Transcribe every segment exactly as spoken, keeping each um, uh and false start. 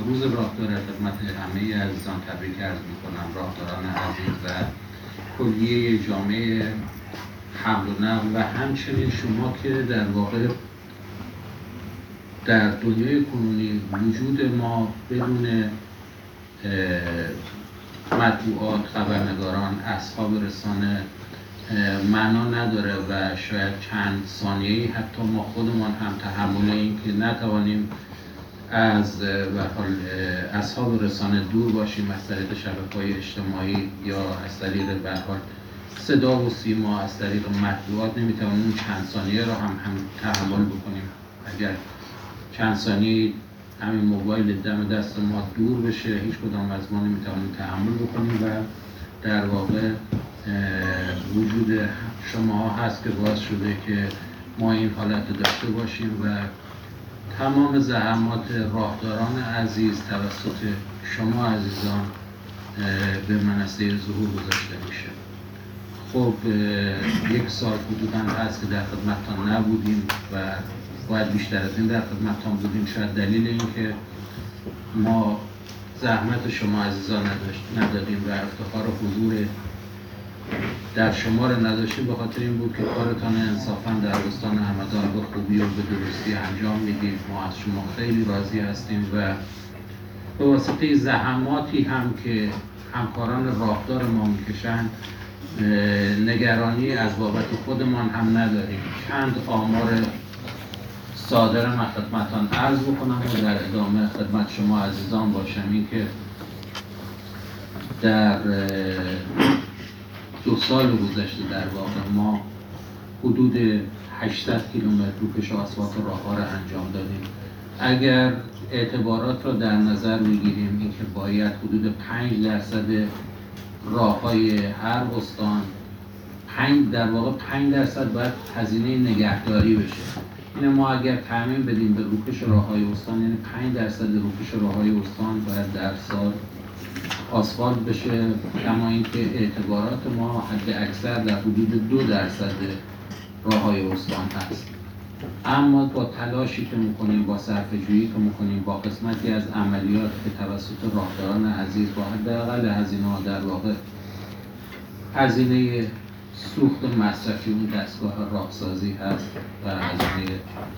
روز راهدار خدمت همه عزیزان تبریک عرض میکنم، راهداران عزیز و کلیه جامعه حمل و نقل و همچنین شما که در واقع در دنیای کنونی وجود ما بدون مطبوعات، خبرنگاران، اصحاب رسانه معنا نداره و شاید چند ثانیه‌ای حتی ما خودمان هم تحمل این که نتوانیم از به حال اصحاب رسانه دور باشیم از طریق شبکه‌های اجتماعی یا از طریق به حال صدا و سیما، از طریق مطبوعات نمیتوانیم اون چند ثانیه رو هم هم تحمل بکنیم. اگر چند ثانیه همین موبایل دم دست ما دور بشه هیچ کدام از ما نمیتوانیم تحمل بکنیم و در واقع وجود شما هست که باعث شده که ما این حالت داشته باشیم و تمام زحمات راهداران عزیز توسط شما عزیزان به منصه ظهور گذاشته میشه. خب یک سال حدوداً هست که در خدمتتان نبودیم و باید بیشتر از این در خدمتتان بودیم. شاید دلیل این که ما زحمت شما عزیزان ندادیم و افتخار حضور در شما رو نداشتیم به خاطر این بود که کارتان انصافاً در استان همدان به خوبی و به درستی انجام میدید. ما از شما خیلی راضی هستیم و به واسطه زحماتی هم که همکاران راهدار ما میکشند نگرانی از بابت خودمان هم نداریم. چند آمار صادر من خدمتان عرض بکنم و در ادامه خدمت شما عزیزان باشم. این که در دو سال گذشته در واقع ما حدود هشتصد کیلومتر روکش آسفالت راه‌ها را انجام دادیم. اگر اعتبارات را در نظر میگیریم اینکه باید حدود پنج درصد راه‌های هر استان پنج در واقع پنج درصد باید هزینه نگهداری بشه. این ما اگر تامین بدیم به روکش راه‌های استان یعنی پنج درصد روکش راه‌های استان باید در سال آسفالت بشه، کما اینکه اعتبارات ما حد اکثر در حدود دو درصد راه‌های استان هست. اما با تلاشی که میکنیم، با صرفه‌جویی که میکنیم، با قسمتی از عملیات که توسط راهداران عزیز با حداقل هزینه ها در واقع هزینه سوخت مصرفی اون دستگاه راهسازی هست و هزینه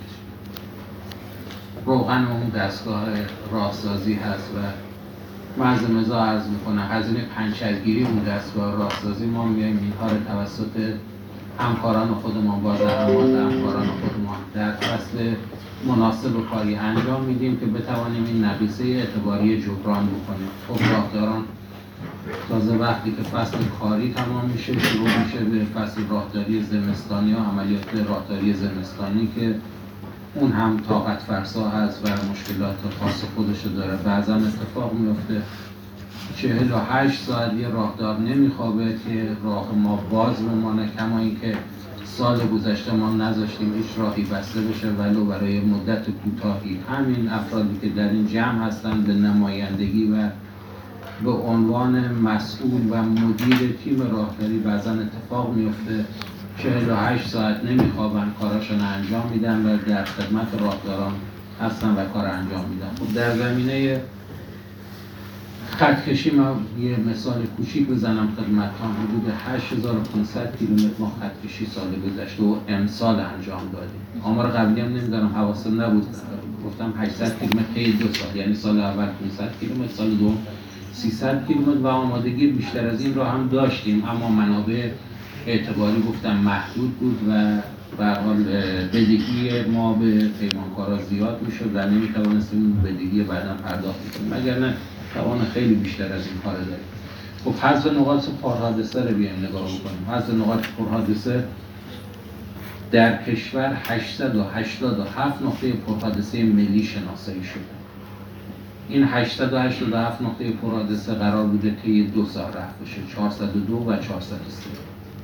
روغن اون دستگاه راهسازی هست و مرز مزا عرض میکنه هزینه پنچرگیری اون دستگاه راهسازی ما میایم اینها رو توسط همکاران خودمان با زحمات همکاران خودمان در فصل مناسب کاری انجام میدیم که بتوانیم این نقیصه اعتباری جبران بکنیم. خب راهداران تازه وقتی که فصل کاری تمام میشه شروع میشه به فصل راهداری زمستانی یا عملیات راهداری زمستانی که اون هم طاقت فرسا هست و مشکلات خاص خودشو داره. بعضا اتفاق میفته چهل و هشت ساعت یه راهدار نمیخوابه که راه ما باز بمانه، کما اینکه سال گذشته ما نذاشتیم هیچ راهی بسته بشه ولو برای مدت کوتاهی. همین افرادی که در این جمع هستن به نمایندگی و به عنوان مسئول و مدیر تیم راهداری بعضا اتفاق میفته چهل و هشت ساعت نمیخوابن، کاراشون انجام میدن و در خدمت راهداران هستن و کار انجام میدن. خب در زمینه خطکشی ما یه مثال کوچیک بزنم خدمتتان. حدود هشت هزار و پانصد کیلومتر ما خطکشی سال گذشته و امسال انجام دادیم. آمار قبلی هم نمیدونم حواسم نبود گفتم هشتصد کیلومتر طی دو سال، یعنی سال اول پانصد کیلومتر، سال دوم سیصد کیلومتر و آمادگی بیشتر از این را هم داشتیم اما منابع اعتباری گفتم محدود بود و به هر حال بدهی ما به پیمانکارا زیاد میشد و نمیتوانستیم بدهی بعدا پرداخت کنیم، مگر نه توان خیلی بیشتر از این کار داریم. خب حذف نقاط پرحادثه رو بیایم نگاه بکنیم. حذف نقاط پرحادثه در کشور هشتصد و هشتاد و هفت نقطه پرحادثه ملی شناسایی شده. این هشتصد و هشتاد و هفت نقطه پرحادثه قرار بوده طی دو سال رفت بشه، چهارصد و دو و چهارصد و سه.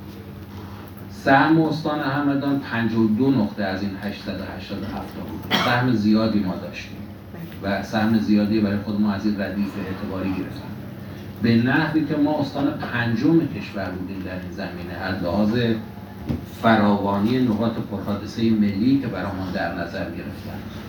سهم استان همدان پنجاه و دو نقطه از این هشتصد و هشتاد و هفت بود. سهم زیادی ما داشتیم و سهم زیادی برای خود ما از این ردیف اعتباری گرفتیم به نحوی که ما استان پنجم کشور بودیم در این زمینه از لحاظ فراوانی نقاط پرحادثه ملی که برامون در نظر گرفتن.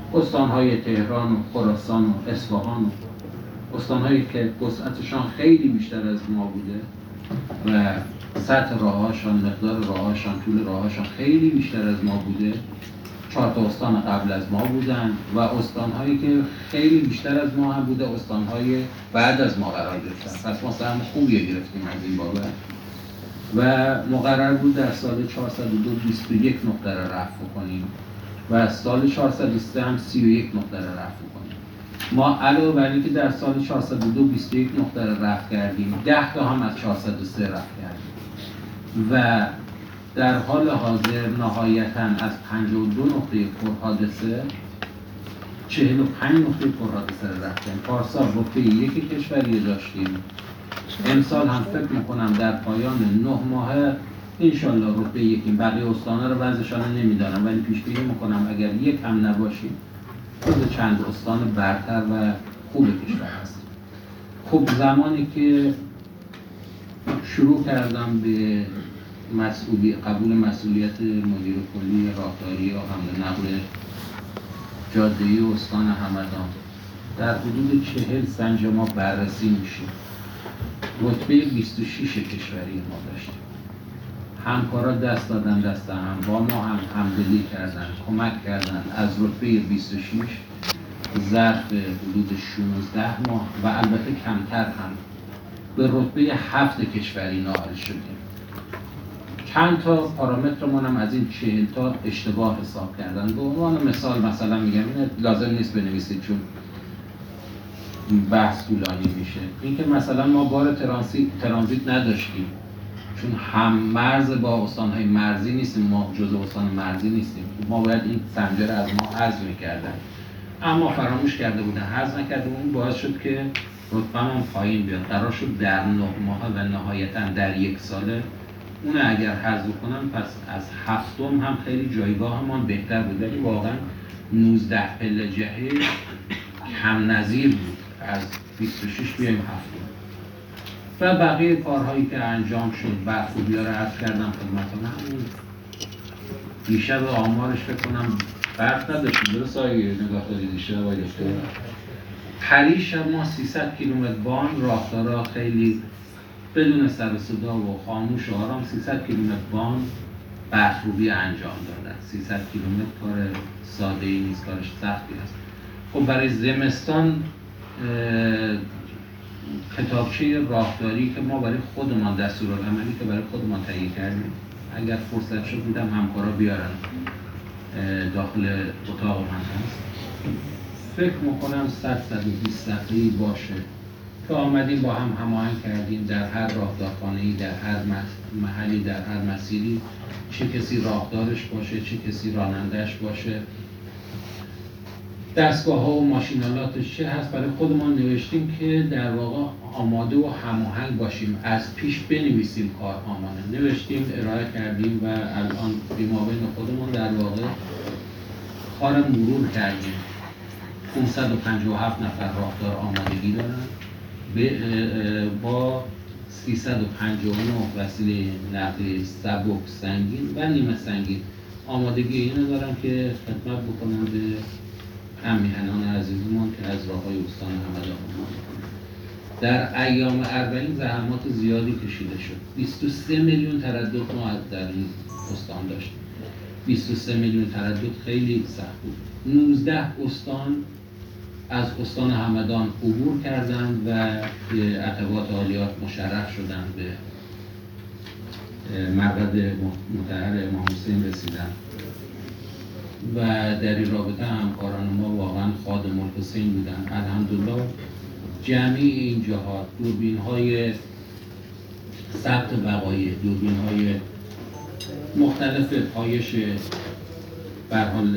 استانهای تهران و خراسان و اصفهان و استانهایی که وسعتشان خیلی بیشتر از ما بوده و سطح راه‌هاشان، مقدار راه‌هاشان، طول راه‌هاشان خیلی بیشتر از ما بوده. چهار تا استان قبل از ما بودن و استانهایی که خیلی بیشتر از ما هم بوده استانهای بعد از ما قرار گرفتن. پس ما سهم خوبی گرفتیم از این بابت و مقرر بود در سال چهارصد و دو بیست و یک نقطه را رفع کنیم و سال چهارصد و سه هم سی و یک نقطه را رفع کنیم. ما علاوه بر اینکه در سال چهارصد و دو بیست و یک نقطه را رفع کردیم، ده تا هم از چهارصد و سه رفع کردیم و در حال حاضر نهایتاً از پنجاه و دو نقطه پرحادثه چهل و پنج نقطه پرحادثه را رفتیم. پارسال رتبه یک کشوری داشتیم، امسال هم فکر میکنم در پایان نه ماه انشالله رتبه یکیم. بقیه استان‌ها رو بعضیشان رو نمیدانم ولی پیش بینی میکنم اگر یک هم نباشیم جز چند استان برتر و خوب کشور هستیم. خب زمانی که شروع کردم به مسئولی قبول مسئولیت مدیر کلی راهداری یا حمل نقل جاده‌ای استان همدان در حدود چهل سنج ما بررسی میشه. رتبه بیست و شش کشوری ما داشتیم. همکارا دست دادن دست هم، با ما هم همدلی کردن، کمک کردن. از رتبه بیست و شش ظرف حدود شانزده ماه و البته کمتر هم به رتبه هفت کشوری نائل شدیم. چند تا پارامترمون هم از این چهل تا اشتباه حساب کردن. به عنوان مثال مثلا میگم این لازم نیست بنویسید چون بحث طولانی میشه. اینکه مثلا ما بار ترانزیت ترانزیت نداشتیم چون هم مرز با استانهای مرزی نیستیم، ما جزء استان مرزی نیستیم، ما باید این سنجه رو از ما حذف می‌کردن اما فراموش کرده بودن، حذف نکرده بودن. باعث شد که رتبه‌مون پایین بیاد. قرار شد در نه ماه و نهایتاً در یک ساله اون اگر حذف کنم پس از هفتم هم خیلی جایگاهمان بهتر بود. ولی واقعا نوزده پله جهه کم نظیر بود از بیست و شش بیایم هفتم. و بقیه کارهایی که انجام شد برخوبی‌ها رو عرض کردم خدمتتون. همین دیشب آمارش فکر کنم برق نداشتیم درست آقای نگاه دارید دیشب آقای دکتر؟ پریش ما سیصد کیلومتر بان راهدارا خیلی بدون سر و صدا و خاموش و آرام سیصد کیلومتر بان برخوبی انجام دادن. سیصد کیلومتر کار ساده ای نیست، کارش سختی است. خب برای زمستان کتابچه راهداری که ما برای خودمان دستورالعملی که برای خودمان تهیه کردیم، اگر فرصت شد بودم همکارا بیارن داخل اتاق من هست، فکر میکنم صد صد و بیست صفحه‌ای باشه که آمدیم با هم هماهنگ کردیم در هر راهدارخانه‌ای، در هر محلی، در هر مسیری چه کسی راهدارش باشه، چه کسی رانندهش باشه، دستگاه ها و ماشینالاتش چه هست. برای خودمان نوشتیم که در واقع آماده و هماهنگ باشیم، از پیش بنویسیم کارهامون. نوشتیم، ارائه کردیم و الان بیمابین خودمون در واقع کار مرور کردیم. پانصد و پنجاه و هفت نفر راهدار آمادگی دارن با سیصد و پنجاه و نه وسیله نقلیه سبک، سنگین و نیمه سنگین آمادگی اینو دارن که خدمت بکنن به هم‌میهنان عزیزمان که از راه‌های استان همدان اومدن. در ایام اربعین زحمات زیادی کشیده شد. بیست و سه میلیون تردد ما در این استان داشتیم. بیست و سه میلیون تردد خیلی سخت بود. نوزده استان از استان همدان عبور کردند و به عقبات عالیات مشرف شدند، به مرقد مطهر امام حسین رسیدن و در این رابطه همکاران ما واقعا خادم الحسین بودن. الحمدلله جمعی این جهات دوربین های ثبت وقایع، دوربین های مختلف پایش به هر حال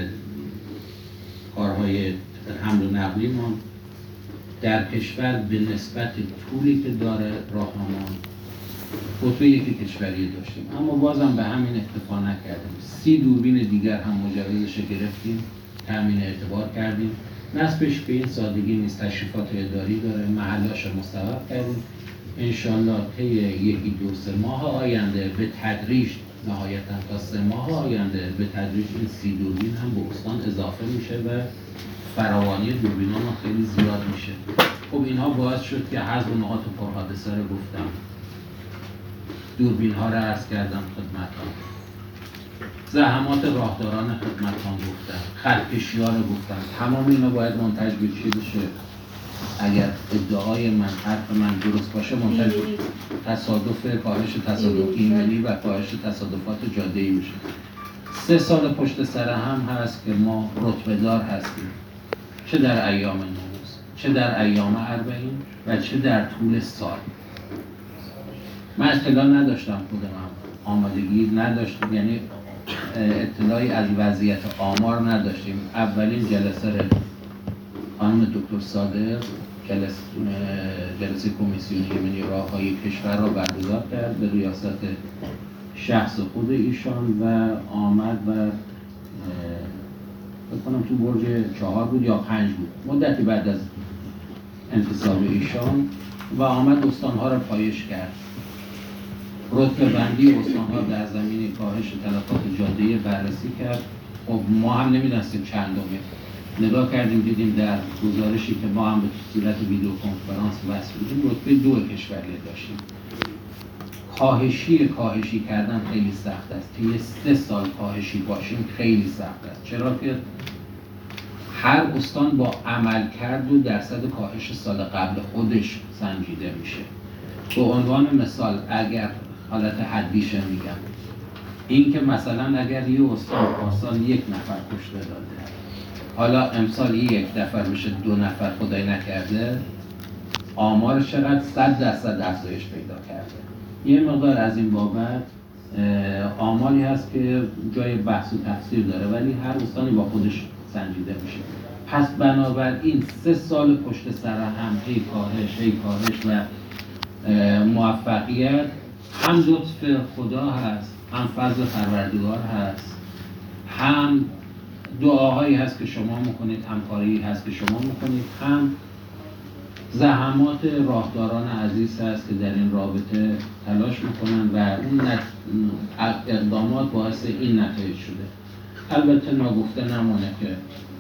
کارهای حمل و نقلی ما در کشور به نسبت طولی که داره راهنمان رتبه یکی کشوری داشتیم، اما بازم به همین اکتفا نکردیم. سی دوربین دیگر هم مجوزش گرفتیم، تامین اعتبار کردیم. نصبش به این سادگی نیست، تشریفات اداری داره، محلاش مستوب کردیم. انشالله طی یکی دو سه ماه آینده به تدریج نهایتاً تا سه ماه آینده به تدریج این سی دوربین هم به استان اضافه میشه و فراوانی دوربین ها خیلی زیاد میشه. خب اینها باعث شد که حذف نقاط پرحادثه رو گفتم، دوربین ها رو عرض کردم خدمتتون، زحمات راهداران خدمتتون گفتم، خطکشی ها رو گفتم. تمام اینا باید منتج بشه. اگر ادعای من، حرف من درست باشه، منتج تصادف، کاهش تصادف ایمنی و کاهش تصادفات جاده‌ای میشه. سه سال پشت سر هم هست که ما رتبه دار هستیم، چه در ایام نوروز، چه در ایام اربعین و چه در طول سال. من اطلاع نداشتم، خودم آمادگی نداشتم، یعنی اطلاعی از وضعیت آمار نداشتیم. اولین جلسه رو خانم دکتر صادق، جلسه, جلسه کمیسیون ایمنی راههای کشور را برگزار کرد به ریاست شخص خود ایشان و آمد و بکنم تو برج چهار بود یا پنج بود، مدتی بعد از انتصاب ایشان، و آمد استانها را پایش کرد. رتبه بندی استانها در زمینه کاهش تلفات جاده‌ای بررسی کرد. خب ما هم نمی‌دونستیم چندمه. نگاه کردیم دیدیم در گزارشی که ما هم به صورت ویدیو کنفرانس وصل بودیم رتبه دو کشوری داشتیم. کاهشی کاهشی کردن خیلی سخت است. طی سه سال کاهشی باشیم خیلی سخت است. چرا که هر استان با عملکرد و درصد کاهش سال قبل خودش سنجیده میشه. به عنوان مثال اگر حالت حدیشه میگم، این که مثلا اگر یه استان پارسال یک نفر کشته داده، حالا امسال یک نفر میشه دو نفر، خدای نکرده، آمار چقدر صد درصد افزایش پیدا کرده. یه مقدار از این بابت آماری هست که جای بحث و تفسیر داره، ولی هر استانی با خودش سنجیده میشه. پس بنابراین سه سال پشت سر هم هی کاهش هی کاهش و موفقیت هم لطف خدا هست، هم فضل پروردگار هست، هم دعاهایی هست که شما میکنید، همکاری هست که شما میکنید، هم زحمات راهداران عزیز هست که در این رابطه تلاش میکنن و اون اقدامات باعث این نتایج شده. البته ناگفته نمانه که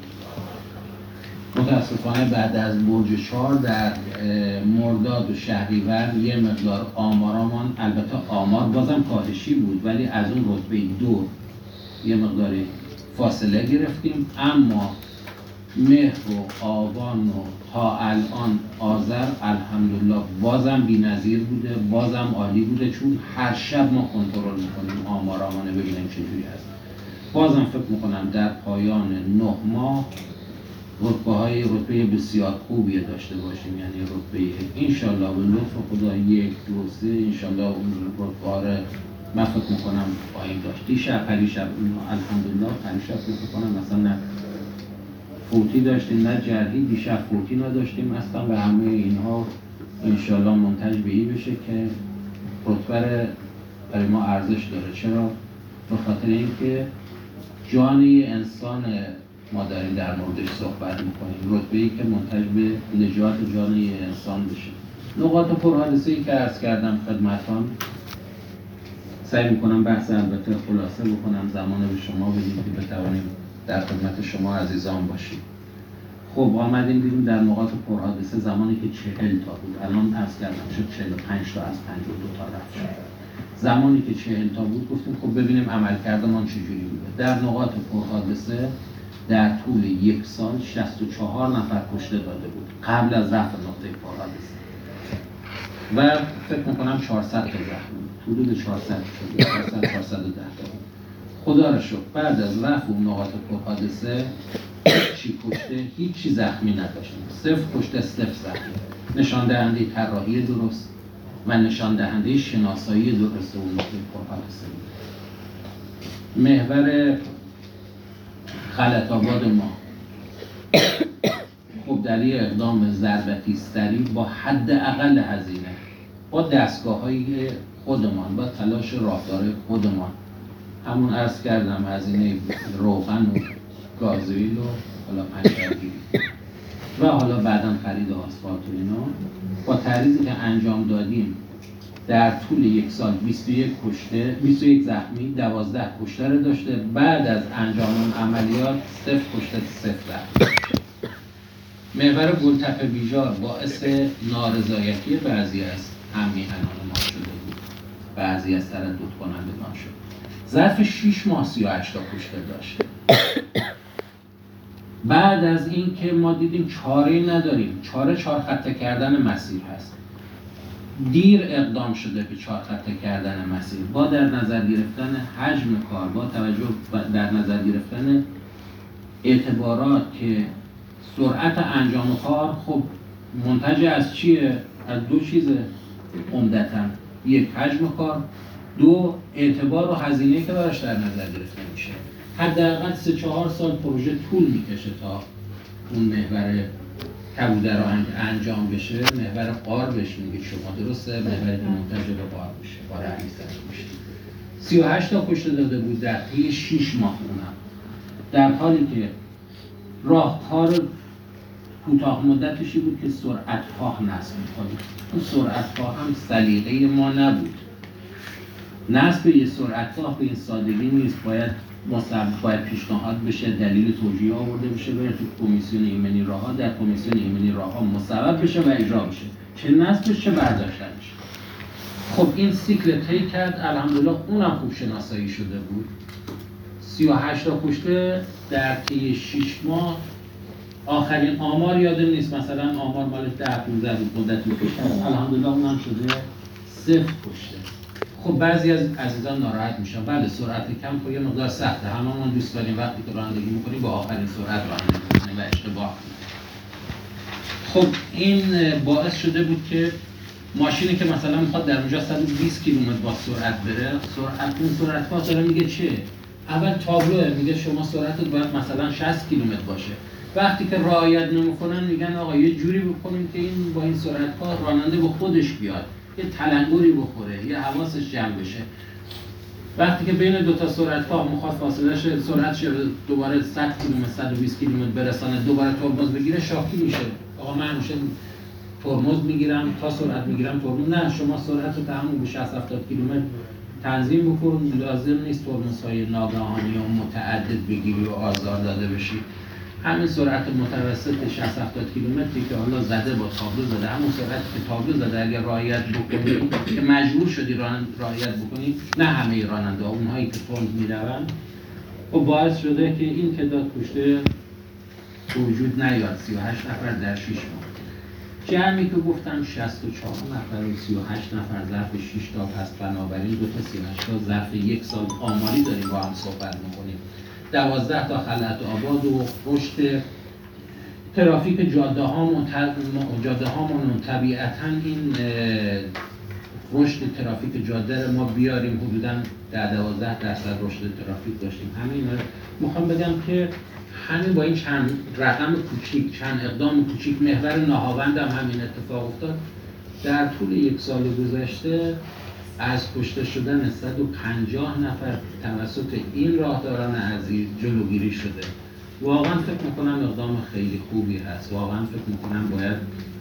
متاسفانه بعد از برج چهار در مرداد و شهریور یه مقدار آمارمان، البته آمار بازم کاهشی بود ولی از اون رتبه دو یه مقدار فاصله گرفتیم، اما مهر و آبان و تا الان آذر الحمدلله بازم بی‌نظیر بوده، بازم عالی بوده، چون هر شب ما کنترل میکنیم آمارامون رو ببینیم چجوری هست. بازم فکر میکنم در پایان نه ماه رتبه های رتبه بسیار خوبی داشته باشیم، یعنی رتبه انشالله به لطف خدا یک دو سه انشالله اون رتبه رو من فکر میکنم خواهیم داشت. دیشب پریشب الحمدلله پریشب فکر میکنم مثلا نه فوتی داشتیم نه جرحی، دیشب فوتی نداشتیم اصلا و همه اینها انشالله منتج به این بشه که رتبه برای ما ارزش داره. چرا؟ به خاطر اینکه جان انسان ما داریم در موردش صحبت میکنیم، رتبه‌ای که منتج به نجات جان انسان بشه. نقاط پرحادثه‌ای که عرض کردم خدمتان، سعی میکنم بحث البته خلاصه بکنم، زمان به شما بدیم که بتوانیم در خدمت شما عزیزان باشیم. خب آمدیم دیدیم در نقاط پرحادثه زمانی که چهل تا بود، الان عرض کردم شد چهل و پنج تا از پنجاه و دو تا رفت شد. زمانی که چهل تا بود گفتیم خب ببینیم عملکردمان چجوری بوده. در نقاط پرحادثه در طول یک سال شصت و چهار نفر کشته داده بود قبل از رفع نقطه پرحادثه و فکر میکنم چهارصد تا زخمی، حدود چهارصد شد، چهارصد چهارصد و ده تا بود. خدا را شکر بعد از رفع نقاط پرحادثه چی کشته هیچی زخمی نداشتیم، صفر کشته صفر زخمی. نشان دهنده طراحی درست و نشان دهنده شناسایی درست اون نقطه پرحادثه بود. محور خلط آباد ما خب در یه اقدام ضربتی سریع با حد اقل هزینه، با دستگاه های خودمان، با تلاش راهدار خودمان، همون عرض کردم هزینه روغن و گازوئیل و حالا پنچرگیری و حالا بعداً خرید آسفالت و اینا، با تعریضی که انجام دادیم در طول یک سال بیست و یک کشته، بیست و یک زخمی، دوازده کشته رو داشته. بعد از انجام اون عملیات صفر کشته، صفر زخمی. محور گلتپه بیجار باعث نارضایتی بعضی از هم‌میهنان ما شده بود، بعضی از تردد کنندگان شد. ظرف شش ماه سی و هشت تا کشته داشته. بعد از این که ما دیدیم چاره‌ای نداریم، چاره چهار خطه کردن مسیر هست. دیر اقدام شده به چهار خطه کردن مسیر، با در نظر گرفتن حجم کار، با توجه در نظر گرفتن اعتبارات که سرعت انجام کار خب منتج از چیه؟ از دو چیزه عمدتاً، یک حجم کار، دو اعتبار و هزینه که براش در نظر گرفته میشه. حداقل سه چهار سال پروژه طول میکشه تا اون محور کبوده رو انجام بشه. محور قار بهش میگید شما، درسته؟ محوری که منتج به قار بشه، قار علیزده میشه. سی و هشت تا کشته داده بود در طی شش ماه اونم، در حالی که راهکار کوتاه مدتشی بود که سرعت خواه نصب می‌کنیم. اون سرعت خواه هم سلیقه ما نبود. نصب یه سرعت خواه به این سادگی نیست، باید مصوب باید پیشنهاد بشه، دلیل توجیه آورده بشه، بره تو کمیسیون ایمنی راه‌ها، در کمیسیون ایمنی راه‌ها مصوب بشه و اجرا بشه، چه نصبش چه برداشتنش. خب این سیکل طی کرد، الحمدلله اونم خوب شناسایی شده بود. سی و هشت تا کشته در طی شش ماه. آخرین آمار یادم نیست، مثلا آمار مال ده پانزده روز مدتی پیش است، الحمدلله اونم شده صفر کشته. خب بعضی از عزیزان ناراحت میشن، بله سرعت کم خب یه مقدار سخته، هممون دوست داریم وقتی که رانندگی میکنیم با آخرین سرعت رانندگی کنیم و اشتباه کنیم. خب این باعث شده بود که ماشینی که مثلا میخواد در اونجا صد و بیست کیلومتر با سرعت بره، سرعت اون سرعت مثلا میگه چه؟ اول تابلوه میگه شما سرعتت باید مثلا شصت کیلومتر باشه. وقتی که رعایت نمیکنن میگن آقا یه جوری بکنیم که این با این سرعت ها راننده به خودش بیاد، یه تلنگری بخوره، یه حواسش جمع بشه. وقتی که بین دو تا سرعت ها مخاط فاصلهش سرعتش دوباره صد کیلومتر صد و بیست کیلومتر برسانه، دوباره ترمز بگیره، شاکی میشه. آقا من همیشه ترمز میگیرم تا سرعت میگیرم ترمز، نه شما سرعت رو تمام به شصت هفتاد کیلومتر تنظیم بکن، لازم نیست ترمزهای ناگهانی و متعدد بگیری و آزار داده بشی. همین سرعت متوسط شصت هفتاد کیلومتری که حالا زده با تابلو زده، همون سرعتی که تابلو زده اگر رعایت بکنی که مجبور شدی رعایت بکنی، نه همه راننده ها، اونهایی که تند میروند، و باعث شده که این تعداد کشته وجود نیاد. سی و هشت نفر در شش ماه. جمعی که گفتم شصت و چهار نفر و سی و هشت نفر ظرف شش تا، پس بنابراین دو تا سی و هشت تا ظرف یک سال آماری داریم با هم صحبت میکنیم. دوازده تا خلعت آباد و رشد ترافیک جاده هامون جاده هامون طبیعتاً این رشد ترافیک جاده رو ما بیاریم، حدوداً در دوازده درصد رشد ترافیک داشتیم. همین رو میخوام بگم که همین با این چند رقم کوچیک، چند اقدام کوچیک، محور ناهاوند هم همین اتفاق افتاد. در طول یک سال گذشته از کشته شدن صد و پنجاه نفر توسط این راهداران عزیز جلوگیری شده. واقعا فکر میکنم اقدام خیلی خوبی هست. واقعا فکر میکنم باید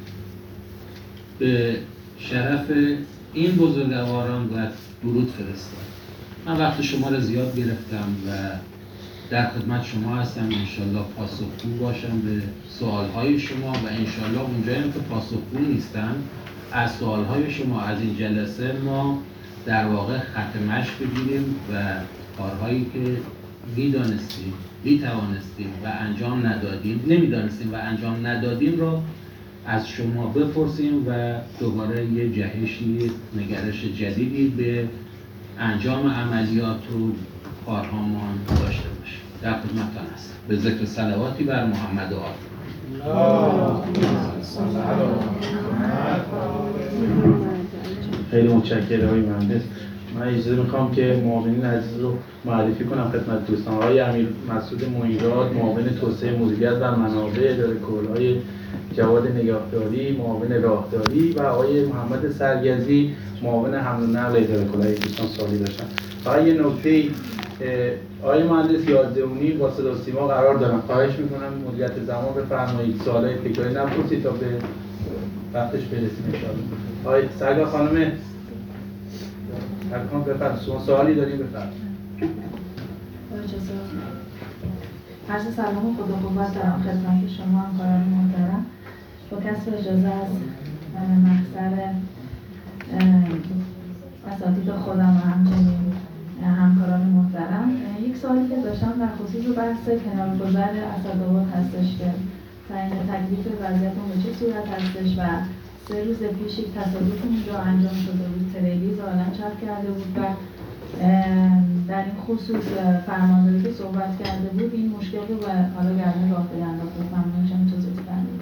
به شرف این بزرگواران باید درود فرستاد. من وقت شما رو زیاد گرفتم و در خدمت شما هستم. انشالله پاسخگو باشم به سوالهای شما و انشالله اونجایی که پاسخگو نیستم از سوالهای شما از این جلسه ما در واقع خط مشی بگیریم و کارهایی که میدانستیم، میتوانستیم و انجام ندادیم، نمیدانستیم و انجام ندادیم رو از شما بپرسیم و دوباره یه جهشی، نگرش جدیدی به انجام عملیات و کارهامان داشته باشیم. در خدمتتان هستم. به ذکر صلواتی بر محمد و آل. خیلی متشکرم آقای مهندس. من اجازه میخوام که معاونین عزیز رو معرفی کنم خدمت دوستان. آقای امیر مسعود معیراد، معاون توسعه مدیریت و منابع اداره کل‌های جواد نگهداری، معاون راهداری، و آقای محمد سرگزی، معاون حمل و نقل اداره کل‌های. دوستان سوالی داشتن. فقط یه نکته، آقای مهندس یازده و نیم با صدا و سیما قرار دارم. خواهش میکنم مدیریت زمان بفرمایید، سوالای تکراری نپرسید تا به وقتش برسیم ان شاء الله. آقای سرگا خانم ارکان بفرمایید. شما سوالی دارین بفرمایید. اجازه عرض سلام و خدا قوت دارم خدمت شما همکاران محترم. با کسب اجازه از محضر اساتید خودم و همچنین همکاران محترم، یک سوالی که داشتم در خصوص بحث کنارگذر اسدآباد هستش که تعیین تکلیف وضعیت اون به چه صورت هستش و سه روز پیش یک تصادف اونجا انجام شده بود، تریلی ظاهراً چپ کرده بود و در این خصوص فرمانداری که صحبت کرده بود این مشکل رو به حالا گرمه راه بینداخت. ممنون میشم توضیح فرمایید.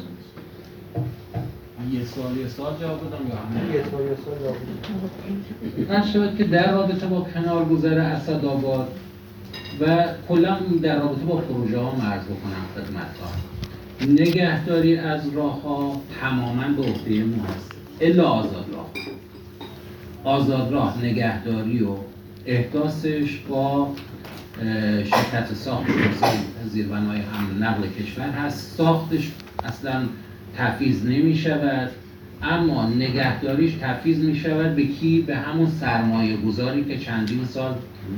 یه سوال یه سوال جواب بدم یا همه؟ یه سوال یه سوال جواب بدم. من شاید که در رابطه با کنارگذر اسدآباد و کلا در رابطه با پروژه ها عرض بکنم خدمتتون. نگهداری از راه ها تماما به عهده ما هست الا آزاد راه. آزاد راه نگهداری و احداثش با شرکت ساخت زیربنای حمل نقل کشور هست. ساختش اصلا تفیض نمی شود، اما نگهداریش تفیض می شود به کی؟ به همون سرمایه گذاری که چندین سال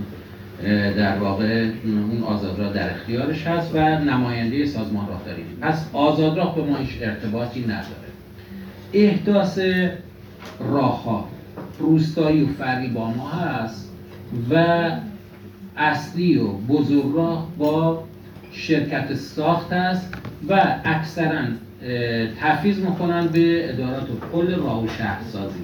در واقع اون آزادراه در اختیارش هست و نماینده سازمان راهداری. پس آزادراه به ما هیچ ارتباطی نداره. احداث راه‌ها روستایی و فرعی با ما هست و اصلی و بزرگراه با شرکت ساخت است و اکثرا تفیض میکنن به ادارات کل راه و شهرسازی.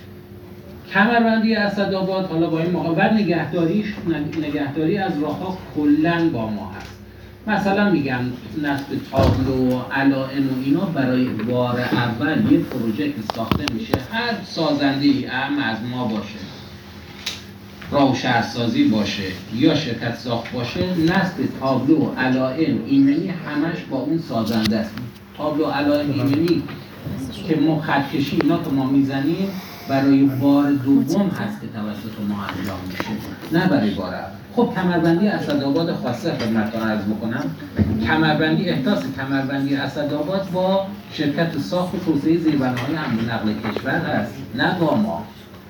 کمربندی اسدآباد حالا با این موقع و نگهداریش نگهداری از راه‌ها کلاً با ما هست. مثلا میگم نصب تابلو و علائم و اینا برای بار اول یک پروژه که ساخته میشه هر سازنده‌ای اهم از ما باشه، راه و شهرسازی باشه یا شرکت ساخت باشه، نصب تابلو و علائم ایمنی همش با اون سازنده است. تابلو و علائم ایمنی که ما خطکشی اینا که ما میزنیم برای بار دوم هست که توسط ما انجام میشه، نه برای بار اول. خب کمربندی اسدآباد خاصه خدمتتون عرض بکنم، کمربندی احداث کمربندی اسدآباد با شرکت ساخت و توسعه زیربناهای حمل نقل کشور هست، نه با ما.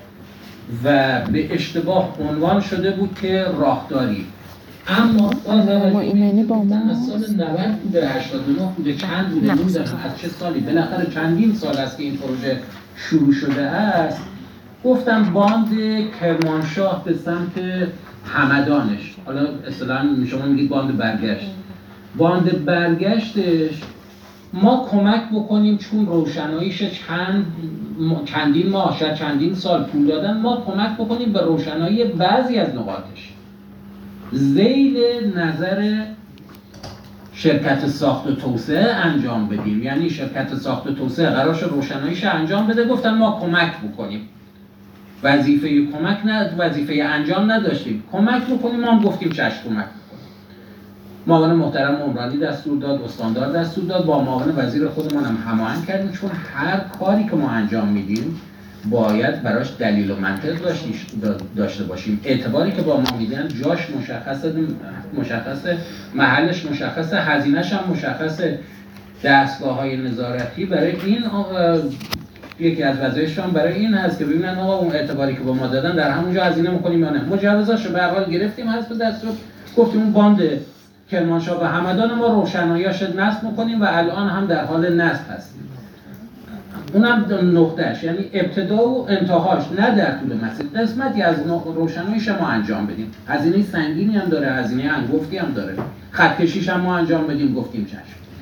و به اشتباه عنوان شده بود که راهداری، اما ما ایمنی با ما از سال نود بوده، هشتاد و نه بوده، چند بوده نمیدونم از چه سالی، بالاخره چندین سال است که این پروژه شروع شده است. گفتم باند کرمانشاه به سمت همدانش، حالا اصطلاحاً شما میگید باند برگشت، باند برگشتش ما کمک بکنیم چون روشناییش چند چندین ماه شاید چندین سال پول دادن، ما کمک بکنیم به روشنایی بعضی از نقاطش ذیل نظر شرکت ساخت و توسعه انجام بدیم. یعنی شرکت ساخت و توسعه قرارش روشناییش انجام بده، گفتن ما کمک بکنیم. وظیفه کمک نه وظیفه انجام نداشتیم، کمک بکنیم، ما هم گفتیم چشم کمک بکنیم. معاون محترم عمرانی دستور داد، استاندار دستور داد، با معاون وزیر خودمان هم هماهنگ کردیم، چون هر کاری که ما انجام میدیم باید براش دلیل و منطق داشته باشیم. اعتباری که با ما میدن جاش مشخصه، مشخصه محلش مشخصه، هزینه‌ش هم مشخصه. دستگاه‌های نظارتی برای این یکی از وظایفشون برای این هست که ببینن آقا اون اعتباری که با ما دادن در همونجا هزینه می‌کنیم یا نه. مجوزاشو به هر حال گرفتیم، حسب دستور گفتیم اون باند کرمانشاه و همدان ما روشنایی‌اش نصب می‌کنیم و الان هم در حال نصب هستیم. اونم نقطهش، یعنی ابتدا و انتهاش، نه در طول مسیر، قسمتی از روشناییش ما انجام بدیم. هزینه سنگینی هم داره، هزینه انگفتی هم داره، خطکشیش هم ما انجام بدیم، گفتیم چشم.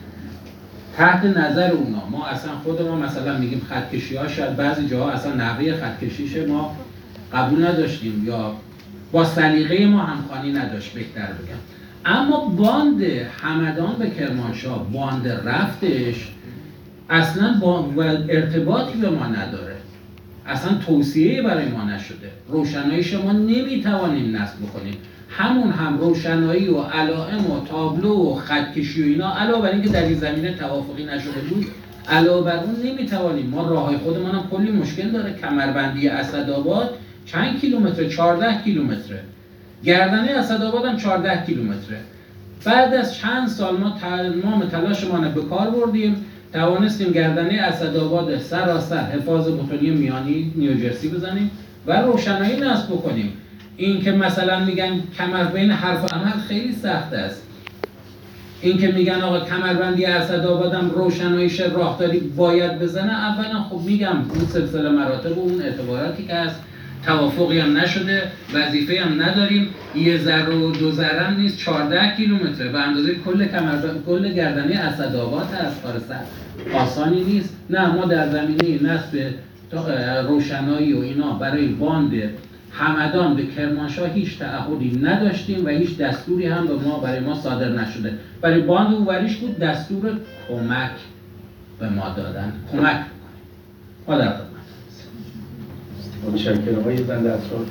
تحت نظر اونا ما اصلا خود ما مثلا میگیم خطکشی ها شاید بعضی جاها اصلا نحوه خطکشیش ما قبول نداشتیم یا با سلیقه ما همخوانی نداشت بهتر بگم. اما باند همدان به کرمانشاه، باند رفتش اصلا با ارتباطی به ما نداره، اصلا توصیه برای ما نشده، روشناییش ما نمیتوانیم نصب بکنیم. همون هم روشنایی و علائم و تابلو و خطکشی و اینا علاوه بر اینکه در این زمینه توافقی نشده بود، علاوه بر اون نمیتوانیم. ما راههای خودمان هم کلی مشکل داره. کمربندی اسدآباد چند کیلومتره؟ چهارده کیلومتره. گردنه اسدآباد هم چهارده کیلومتره. بعد از چند سال ما تمام تلاشمان به کار بردیم، توانستیم گردنه اسدآباد سراسر حفاظ بتونی میانی نیوجرسی بزنیم و روشنایی نصب بکنیم. این که مثلا میگن کمربند حرف و عمل خیلی سخت است. این که میگن آقا کمربندی اسدآبادم روشناییش راهداری باید بزنه، اولا خب میگم اون سلسله مراتب و اون اعتباراتی که هست، توافقی هم نشده، وظیفه هم نداریم، یه ذره و دو ذره هم نیست، چهارده کیلومتره به اندازه کل کمربند کل گردنه اسدآباد هست، کار آسانی نیست. نه، ما در زمینه نصب روشنایی و اینا برای باند همدان به کرمانشاه هیچ تعهدی نداشتیم و هیچ دستوری هم به ما برای ما صادر نشده. برای باند اونوریش بود دستور کمک به ما دادن، کمک ما در خدمت. متشکرم. آقای زنده اسرار.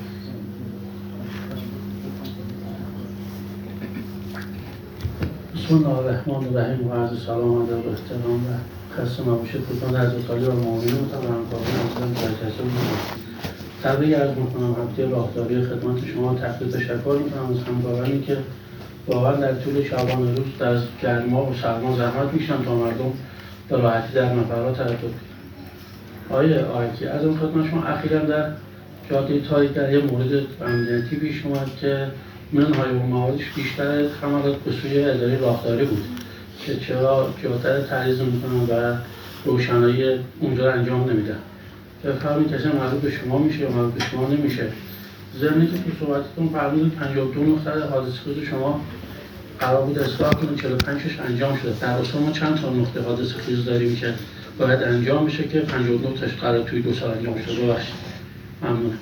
بسم الله الرحمن الرحیم و عرض سلام و ادب و احترام و خسته نباشید خدمت حضرت عالی و معاونین و همکاران عزیزم در جلسه بود. تبریک عرض می‌کنم هفته راهداری خدمت شما، تقدیم تشکر می‌کنم از همکارانی که واقعا در طول شبانه روز در گرما و سرما زحمت می‌کشن تا مردم به راحتی در نفرات تردد کنند. آقای آیکی، از اون خدمت شما اخیراً در جاده تاریک در یه مورد امنیتی پیش اومد که منهای و موادش بیشتر حملات به سوی اداره راهداری بود که چرا جاده رو تعریض می‌کنن و روشنایی اونجا رو انجام نمیدن. بفرمایید کسی مربوط به شما میشه یا مربوط به شما نمیشه. ضمنی که تو صحبتتون فرمودید پنجاه و دو نقطه حادثه خیز شما قرار بود اصلاح کنید، چهل و پنجش انجام شده. در اصل ما چند تا نقطه حادثه خیز داریم که باید انجام بشه که پنجاه و دو تاش قرار توی دو سال انجام شده. ببخشید. ممنونم.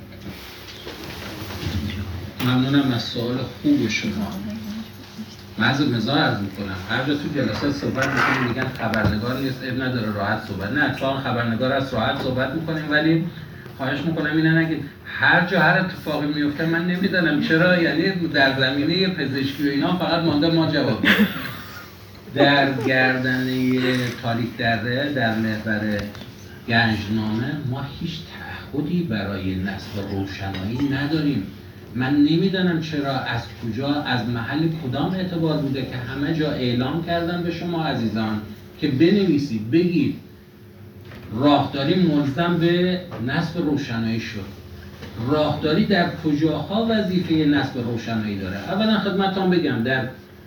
ممنونم از سوال خوب شما. من از مزاح عرض میکنم، هر جا تو جلسات صحبت میکنیم میگن خبرنگار نیست، اب نداره راحت صحبت. نه، اتفاقا خبرنگار از راحت صحبت میکنیم، ولی خواهش میکنم اینه نگید هر جا هر اتفاقی میفته من نمیدونم چرا، یعنی در زمینه پزشکی و اینا فقط مانده ما جواب میدیم. در گردنه تاریک دره در محور گنجنامه ما هیچ تعهدی برای نصب روشنایی نداریم. من نمیدونم چرا از کجا از محل کدام اعتبار بوده که همه جا اعلام کردن به شما عزیزان که بنویسید بگید راهداری ملزم به نصب روشنایی شد. راهداری در کجاها وظیفه نصب روشنایی داره؟ اولا خدمتتون بگم در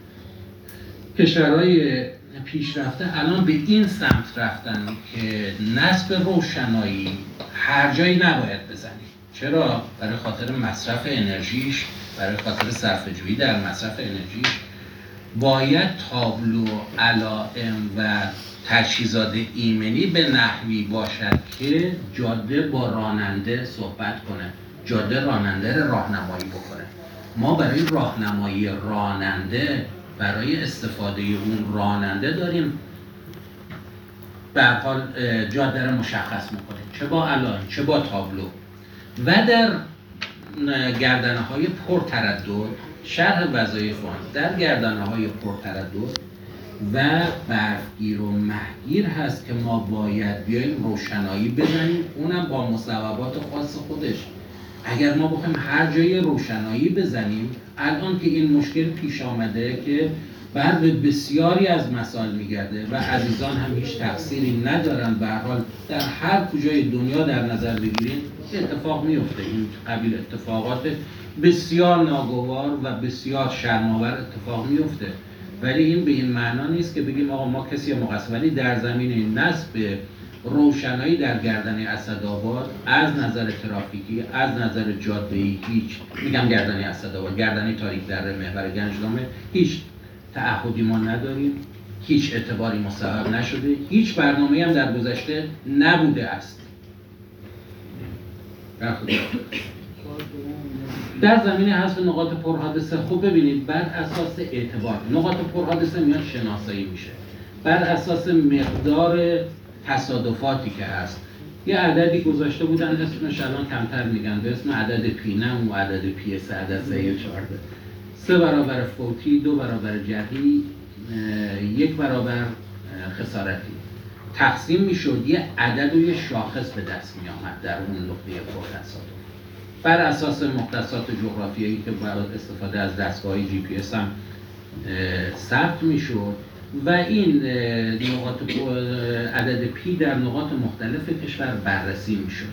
کشورهای پیشرفته الان به این سمت رفتن که نصب روشنایی هر جایی نباید بزنید. چرا؟ برای خاطر مصرف انرژیش، برای خاطر صرفه‌جویی در مصرف انرژیش باید تابلو، علائم و تجهیزات ایمنی به نحوی باشد که جاده با راننده صحبت کنه، جاده راننده را راهنمایی بکنه. ما برای راهنمایی راننده، برای استفاده اون راننده داریم به هر حال جاده را مشخص میکنیم، چه با علائم چه با تابلو. و در گردنه های پرتردد، شرح وظایف آن در گردنه های پرتردد و برفگیر و مهگیر هست که ما باید بیاییم روشنایی بزنیم، اونم با مصوبات خاص خودش. اگر ما بخوایم هر جای روشنایی بزنیم، الان که این مشکل پیش آمده که بر به بسیاری از مسائل میگرده و عزیزان هم هیچ تقصیری ندارن، به هر حال در هر کجای دنیا در نظر بگیریم اتفاق میفته. این قبیل اتفاقات بسیار ناگوار و بسیار شرم‌آور اتفاق میفته، ولی این به این معنا نیست که بگیم آقا ما کسی مقصر. ولی در زمینه نصب روشنایی در گردنه اسدآباد از نظر ترافیکی، از نظر جاده‌ای، هیچ میگم گردنه اسدآباد، گردنه تاریک دره محور گنجنامه هیچ تعهدی ما نداریم، هیچ اعتباری مستحق نشده، هیچ برنامه‌ای هم در گذشته نبوده است. در زمینه حذف نقاط پرحادثه خوب ببینید، بر اساس اعتبار نقاط پرحادثه میاد شناسایی میشه بر اساس مقدار تصادفاتی که هست. یه عددی گذاشته بودن اسمش الان کمتر میگن به اسم عدد پی، نه اون عدد پی سه، عدد سه چهارده. سه برابر فوتی، دو برابر جرحی، یک برابر خسارتی تقسیم میشد، یه عدد و یه شاخص به دست می آمد در اون نقطه پرتصادف. بر اساس مختصات جغرافیایی که برای استفاده از دستگاه جی پی اس هم ثبت میشد و این نقاط عدد پی در نقاط مختلف کشور بررسی میشد.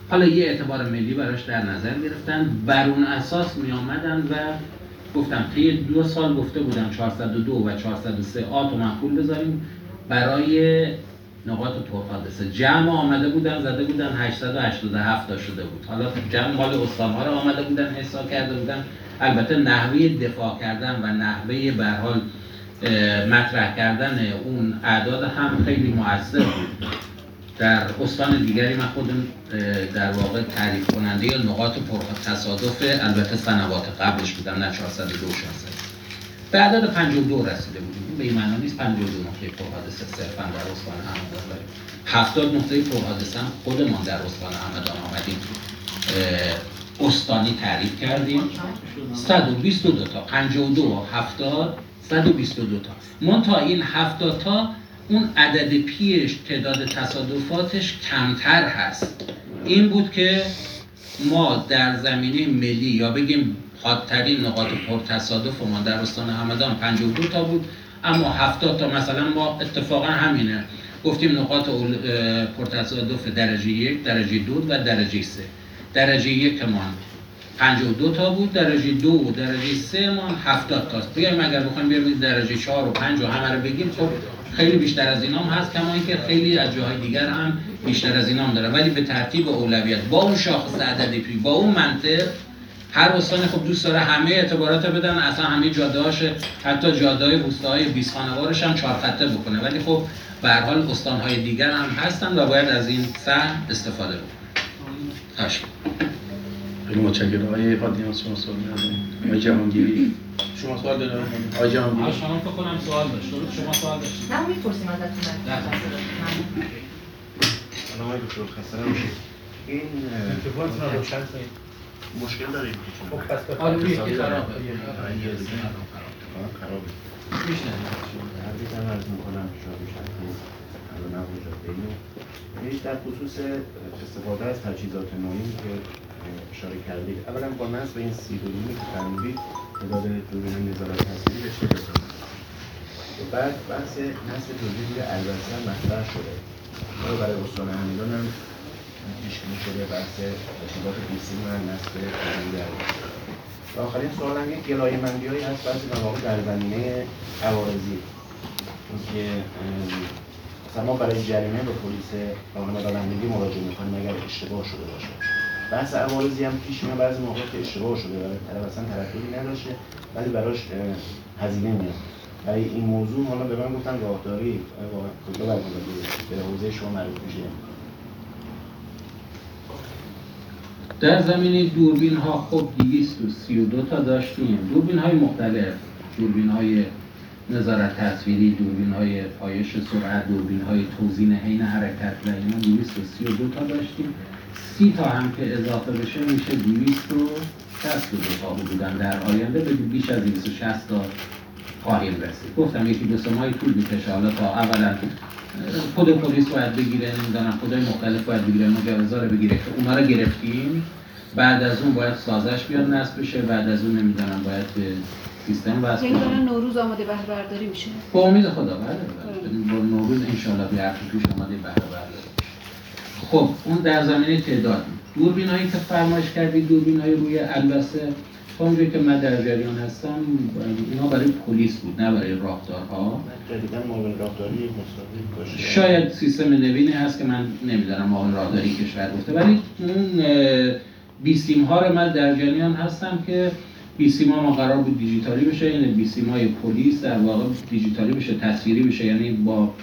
حالا یه اعتبار ملی براش در نظر گرفتن، بر اون اساس می آمدن و گفتم طی دو سال گفته بودن چهارصد و دو و چهارصد و سه آت و معقول بذاریم برای نقاط پرحادثه. جمع آمده بودن زده بودن هشتصد و هشتاد و هفت تا شده بود. حالا جمع مال استان‌ها رو آمده بودن حساب کرده بودن. البته نحوه دفاع کردن و نحوه به هر حال مطرح کردن اون اعداد هم خیلی مؤثر بود. در استان دیگری من خودم در واقع تعریف کننده یا نقاط پرتصادف البته سنوات قبلش بودم، نه چهارصد و دو شانزده. به عدد پنجاه و دو رسیده بودیم. به این معنا نیست پنجاه و دو نقطه پرحادثه صرفا در استان همدان داریم. هفتاد نقطه پرحادثه هم خودمان در استان همدان آمدیم استانی تعریف کردیم. صد و بیست و دو تا، پنجاه و دو و هفتاد، صد و بیست و دو تا. منتها این هفتاد تا اون عدد پیش تعداد تصادفاتش کمتر هست. این بود که ما در زمینه ملی یا بگیم حادترین نقاط پرتصادف ما در استان همدان پنجاه و دو تا بود، اما هفتاد تا مثلا ما اتفاقا همینه گفتیم نقاط پرتصادف درجه یک، درجه دو و درجه سه. درجه یک ما پنجاه و دو تا بود، درجه دو و درجه سه ما هفتاد تاست. بگیم اگر بخوایم بریم درجه چهار و پنج و همه رو بگیم خب خیلی بیشتر از اینام هست، کما اینکه خیلی از جاهای دیگر هم بیشتر از اینام داره، ولی به ترتیب اولویت با اون شاخص عددی پی با اون منطق هر استان خب دوست داره همه اعتبارات بدن، اصلا همه جاده‌هاش حتی جاده‌های روستاهای بیست خانوارش هم چهار خطه بکنه، ولی خب به هر حال استان‌های دیگر هم هستن و باید از این سهم استفاده بکنه. خواهش خیلی متشکرم. آقای فاطمی شما سوال ندارید؟ آقای جهانگیری شما سوال دارید؟ آقای جهانگیری شما فکر کنم سوال داشت. شما سوال داشتید؟ نه می‌پرسیم ازتون. سلام آقای دکتر، خسته نباشید. این روشن مشکل داریم که چون خب پس آلویی که خرابه. خرابه. میشنم. عرض عرض می‌کنم شما روشن کنید. الان نبوجا ببینید. این در خصوص استفاده از تجهیزات نوین که اشاره کردید. اولا با نصب این سی دوربینی که فرمودید تعداد دوربین نظارت تصویری بشه بکنید. بعد بحث نصب دوربین البته هم مطرح شده. ما برای استان همدان هم پیش‌بینی شده بحث تجهیزات بیسیم و نصب دوربین البته. و آخرین سوال هم یک گلایه‌مندی‌هایی هست بعضی مواقع در زمینه عوارضی که مثلا ما برای جریمه به پلیس راهنما رانندگی مراجعه می‌کنیم اگر اشتباه شده باشه. بحث عوارضی هم پیش میاد بعضی موقع که اشتباه شده و طرف اصلا ترددی نداشته ولی براش هزینه میاد. برای این موضوع حالا به من گفتن راهداری کجا برمی‌گرده به حوزه شما مربوط میشه. در زمینه دوربین ها خب دویست و سی و دو تا داشتیم. دوربین های مختلف، دوربین های نظارت تصویری، دوربین های پایش سرعت، دوربین های توزیع حین حرکت و اینا دویست و سی و دو تا داشتیم. سی تا هم که اضافه بشه میشه دویست و شصت و دو تا بودن. در آینده به بیش از دویست و شصت تا خواهیم رسید. گفتم یکی دو سه ماهی طول میکشه. حالا تا اولا خود پلیس باید بگیره، نمیدونم خودای مختلف باید بگیره، مجوزا رو بگیره که اونا رو گرفتیم. بعد از اون باید سازش بیاد نصب بشه، بعد از اون نمیدونم باید به سیستم وصل یعنی دارن نوروز آماده بهره برداری میشه. با امید خدا بله بله. با نوروز ان شاء الله به پیش آماده بهره برداری. خب اون در زمینه تعداد دوربینایی که فرمایش کردید، دوربینای روی البسه، تا اونجایی که من در جریان هستم اینا برای پلیس بود نه برای راهدارها. جدیداً معاون راهداری مساوی باشه. شاید سیستم نوینی هست که من نمیدونم معاون راهداری کشور گفته، ولی اون بیسیم ها رو من در جریان هستم که بیسیم ها ما قرار بود دیجیتالی بشه. این بیسیم های پلیس در واقع دیجیتالی بشه، تصویری بشه، یعنی با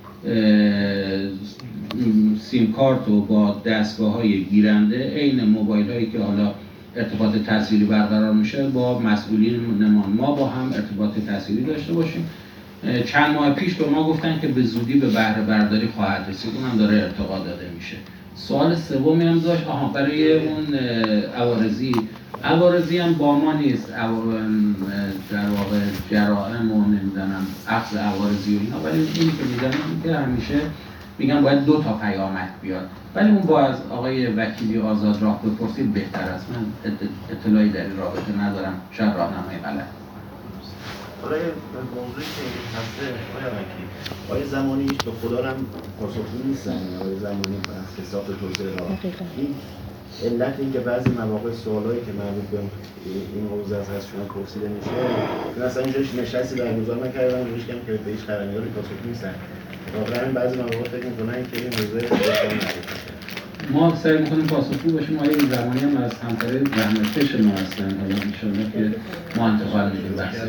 سیم کارت و با دستگاه های گیرنده عین موبایل هایی که حالا ارتباط تصویری برقرار میشه با مسئولین نمان ما با هم ارتباط تصویری داشته باشیم. چند ماه پیش به ما گفتن که به زودی به بهره برداری خواهد رسید، اونم داره ارتقا داده میشه. سوال سومی هم داشت آها برای اون عوارضی عوارضی هم با ما نیست، در واقع جرائم و نمیدونم اخذ عوارضی و اینا، ولی اینی که میدونم که همیشه میگن باید دو تا پیامک بیاد، ولی اون با از آقای وکیلی آزاد راه بپرسید بهتر است. من اطلاعی در این رابطه ندارم، شاید راهنمای غلط. حالا یه موضوعی که هسته آیا وکی آیا زمانی به خدا هم پاسخگو نیستن آیا زمانی حساب توسعه راه این علت این که بعضی مواقع سوالایی که مربوط به این حوزه از شما پرسیده میشه که مثلا اینجاش نشستی برگزار نکردن روش کم که به هیچ خبرنگاری پاسخگو نیستن واقعا این بعضی مواقع فکر میکنن که این حوزه خودشون معرفی ما سعی می‌کنیم پاسخگو باشیم. آیا این زمانی هم از همکاری زحمتکش ما هستن حالا انشاءالله که ما انتقال می‌دیم بحثش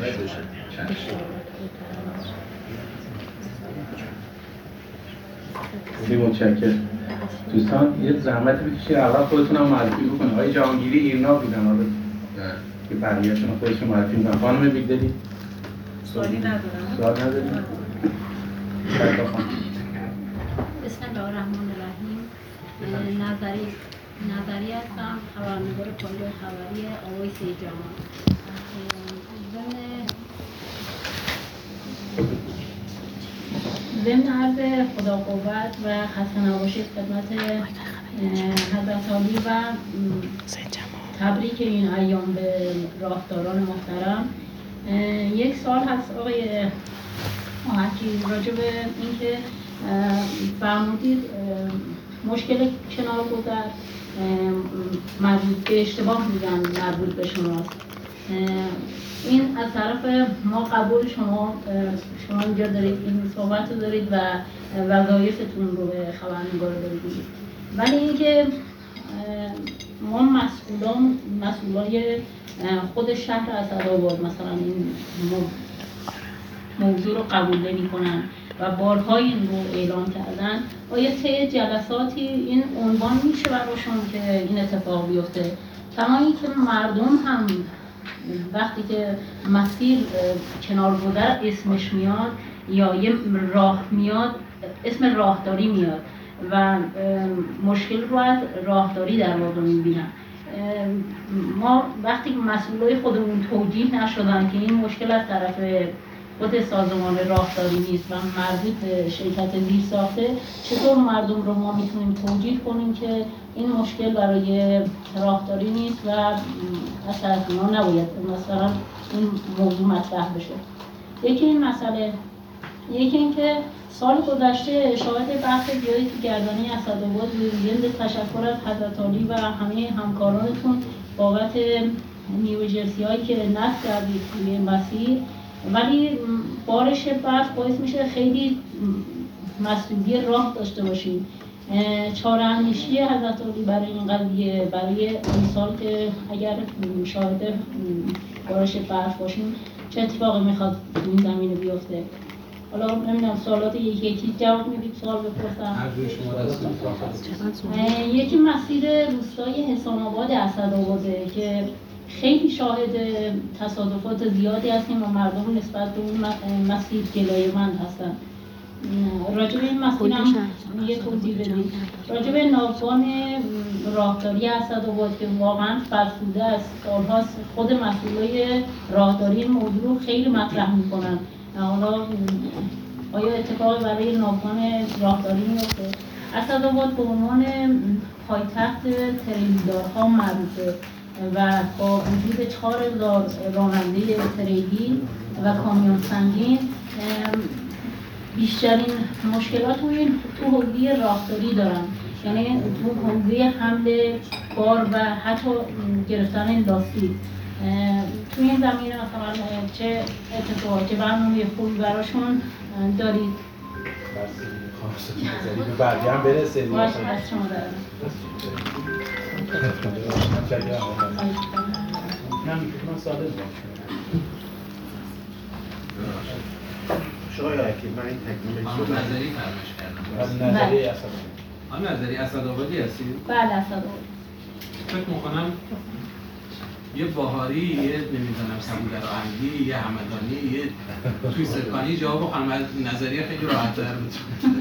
خیلی متشکرم. دوستان یه زحمت بکشید اول خودتون هم معرفی بکنید. آقای جهانگیری ایرنا بودن حالا که بقیه‌شون خودشون معرفی می‌کنن. خانم بیگدلی سوالی ندارم. سوال نداریم؟ شایقه خانم. بسم الله الرحمن الرحیم. نظری نظری هستم، خبرنگار پالو خبری آقای سید جمال. ضمن عرض خدا قوت و خسته نباشید خدمت حضرت عالی و تبریک این ایام به راهداران محترم. یک سال هست آقای محکی راجع به اینکه فرمودید مشکل کنار گذر مربوط به اشتباه میگن مربوط به شماست. این از طرف ما قبول شما شما اینجا دارید این صحبت رو دارید و وظایفتون رو به خبرنگار دارید. ولی اینکه ما مسئولان مسئولای خود شهر اسدآباد مثلا این موضوع رو قبول نمی‌کنن و بارها این رو اعلام کردن، آیا طی جلساتی این عنوان میشه براشون که این اتفاق بیفته؟ تمامی که مردم هم وقتی که مسیر کنارگذر اسمش میاد یا یه راه میاد اسم راهداری میاد و مشکل رو از راهداری در واقع میبینن. ما وقتی مسئولای خودمون توجیه نشدن که این مشکل از طرف خود سازمان راهداری نیست و مربوط به شرکت زیرساخته، چطور مردم رو ما میتونیم توجیه کنیم که این مشکل برای راهداری نیست و از طرف ما نباید مثلا این موضوع مطرح بشه. یکی این مسئله، یکی این که سال گذشته شاهد بحث زیادی تو گردانی اسدآباد بودیم. تشکر از حضرت عالی و همه همکارانتون بابت نیوجرسی هایی که نصب کردید توی مسیر، ولی بارش برف باعث میشه خیلی مسئولیت راه داشته باشیم. چهاره‌اندیشی حضرت عالی برای این قضیه برای این سال که اگر شاهد بارش برف باشیم چه اتفاقی میخواد تو این زمینه بیفته؟ حالا نمیدونم سوالات یکی یکی جواب میدید سوال بپرسم. یکی مسیر روستای حسام آباد اسدآباده که خیلی شاهد تصادفات زیادی هستیم و مردم نسبت به اون مسیر گلایه‌مند هستن. راجع به این مسیر هم یه توضیح بدید. راجع به ناوگان راهداری اسدآباد که واقعا فرسوده است، سال‌هاست خود مسئولای راهداری این موضوع رو خیلی مطرح میکنن. حالا آیا اتفاقی برای ناوگان راهداری میفته؟ اسدآباد به عنوان پایتخت تریلدارها معروفه و با وجود چهار هزار راننده تریلی و کامیون سنگین بیشترین مشکلات رو تو حوزه راهداری دارن، یعنی تو حوزه حمل بار و حتی گرفتن لاستیک. تو این زمینه مثلا چه اتفاقی چه برنامه خوبی براشون دارید؟ به بقیه هم برسه. باشه از شما دارم. شما یا اکی من این تکمیل خانم نظری فرمش کردم. از نظری اسدآباد. خانم نظری اسدآبادی هستید؟ بله اسدآباد. فکر می‌کنم یه باهاری، یه نمیدونم سبودر آهنگی، یه همدانی، یه توی سرکانی جواب خانم نظری خیلی راحت‌تر بود.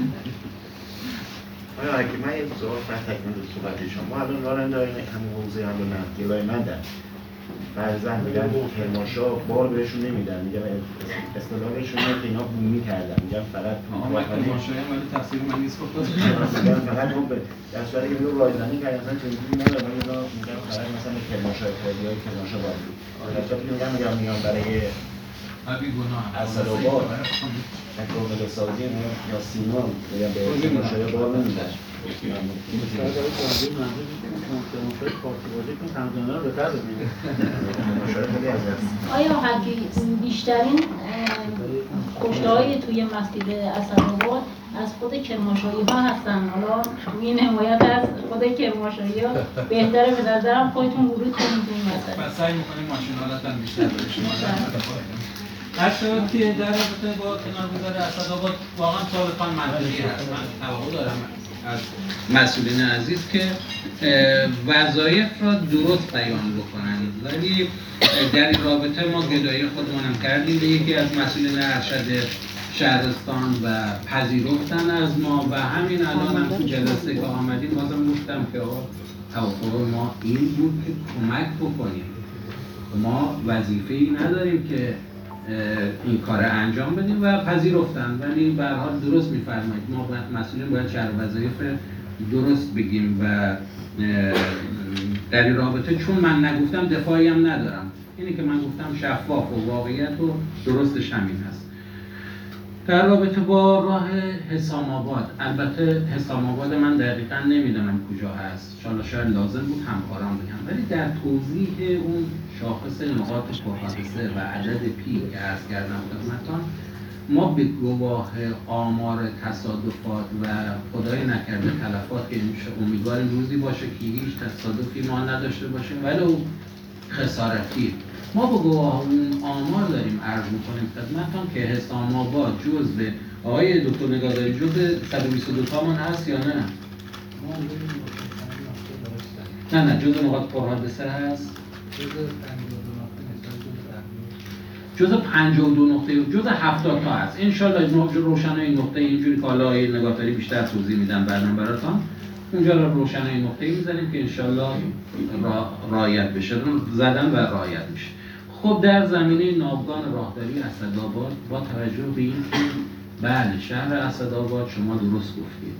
آیا اگه من یه سوال فرد تکمیل صحبتی شما الان راننده‌های همون حوزه هم رو نقل مندن بعضا میگن کرمانشاه بار بهشون نمیدن، میگن اصطلاحشون اینه که اینا بومی کردن، میگن فقط آها من کرمانشاهی ولی تفسیر من نیست گفتم. میگن فقط اون در صورتی که میگن رایزنی کردن مثلا چنینجوری نداره، اینا میگن فقط مثلا کرمانشاه خیلیای کرمانشاه بار بود. در صورتی که میگن میگن میان برای و بیگناه اسدآباد کامل سازی یا سیمان یا به مشاهده بار نمیدن آیا حقی بیشترین کشته‌های توی مسجد اسدآباد از خود کرمانشاهی ها هستن؟ حالا این حمایت از خود کرمانشاهی ها بهتره، به نظرم خودتون ورود کنید این مسئله. پس سعی می‌کنیم ماشین‌آلات هم بیشتر بره شما. هر شباب که در رابطه با کنارگذاری اسدآباد واقعا سوالتان منطقی هست. من توقع دارم از مسئولین عزیز که وظایف را درست بیان بکنن، ولی در این رابطه ما گدایی خودمون هم کردیم به یکی از مسئولین ارشد شهرستان و پذیرفتن از ما و همین الان هم تو جلسه که آمدیم بازم گفتم که آقا توقع ما این بود که کمک بکنیم. ما وظیفه‌ای نداریم که این کار انجام بدیم و پذیرفتن، ولی به هر حال درست می‌فرمایید ما مسئولین باید شرح وظایف درست بگیم و در این رابطه چون من نگفتم دفاعی هم ندارم، اینی که من گفتم شفاف و واقعیت و درستش همین هست. در رابطه با راه حسام آباد، البته حسام آباد من دقیقاً نمیدونم کجا هست، شاید شاید لازم بود همکاران بگم، ولی در توضیح اون شاخص نقاط پرحادثه و عدد پی که عرض کردم خدمتتان، ما به گواه آمار تصادفات و خدای نکرده تلفات که امیدواریم روزی باشه که هیچ تصادفی ما نداشته باشیم ولو خسارتی، ما به گواه اون آمار داریم عرض می‌کنیم خدمتتان که حسام آباد جزء آقای دکتر نگاهداری جزء صد و بیست و دو تامون هست یا نه؟ نه نه جزء نقاط پرحادثه هست. جزء پنجاه و دو نقطه جزء هفتاد تا هست. ان شاء الله روشنای نقطه اینجوری که حالا آقای نگاهداری بیشتر توضیح میدن بعداً براتون. اونجا رو روشنای نقطه‌ای می‌ذاریم که ان شاء الله را رعایت بشه، زدن و رعایت میشه. خب در زمینه ناوگان راهداری اسدآباد با توجه به این که بله شهر اسدآباد شما درست گفتید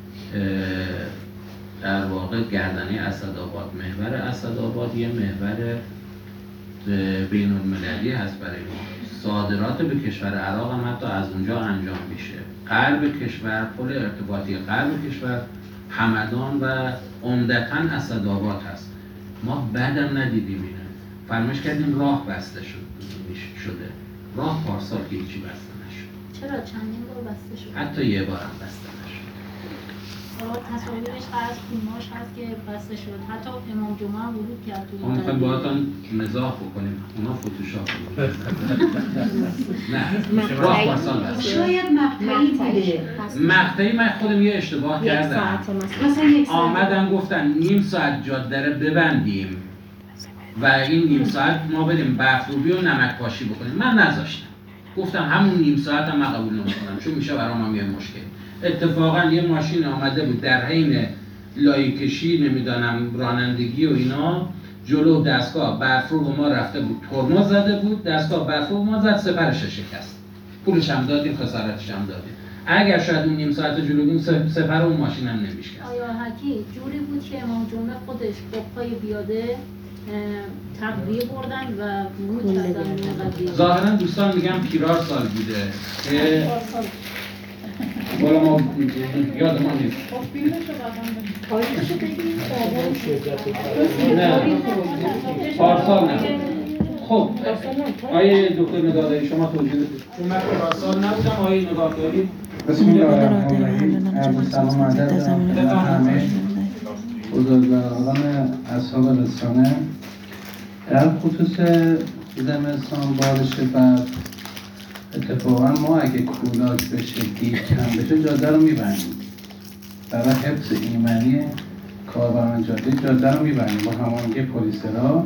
در واقع گردنه اسدآباد، محور اسدآباد یه محور بین‌المللی هست برای ما، صادرات به کشور عراق هم حتی از اونجا انجام میشه، غرب کشور، پل ارتباطی غرب کشور همدان و عمدتاً اسدآباد هست. ما بعدم ندیدیم اینه، فرمایش کردیم راه بسته شده، راه پارسال که هیچی بسته نشد. چرا چندین بار بسته شد؟ حتی یه بار هم بسته نشد. تصاویرش از فیلماش هست که بسته شد، حتی امام جمعه هم ورود کرد توی. ما میخوایم باهاتون مزاح بکنیم، اونا فوتوشاپ بود. نه، راه پارسال بسته. شاید مقطعی بوده. مقطعی من خودم یه اشتباه کردم. آمدن گفتن نیم ساعت جاده رو ببندیم و این نیم ساعت ما بریم برفروبی و نمک پاشی بکنیم. من نذاشتم. گفتم همون نیم ساعت هم من قبول نمی‌کنم چون میشه برام هم یه مشکل. اتفاقا یه ماشین آمده بود در حین لایه کشی نمیدونم رانندگی و اینا جلو دستگاه برفروب ما رفته بود، ترمز زده بود، دستگاه برفروب ما زد، سپرش شکست. پولش هم دادیم، خسارتش هم دادیم. اگر شاید اون نیم ساعت جلوگیم سپر اون ماشین هم نمیشکست. آیا حکی جوری بود که امام جمعه خودش با پای بیاده تقویه بردن و ورود کردن؟ ظاهرا دوستان میگم پیرار سال بوده که بالا ما یاد ما نیست. نه پارسال نه. خب آیه دکتر نگاهداری شما توضیح بدید. چون من پارسال نبودم آیه نگاهداری. بسم الله الرحمن الرحیم. عرض سلام ادب به همه بزرگواران اصحاب رسانه. در خصوص زمستان بارش بعد اتفاقا ما اگه کولاک بشه گیر کم بشه جاده رو میبندیم برای حفظ ایمنی کاربران جاده جاده رو میبندیم با هماهنگی پلیسرها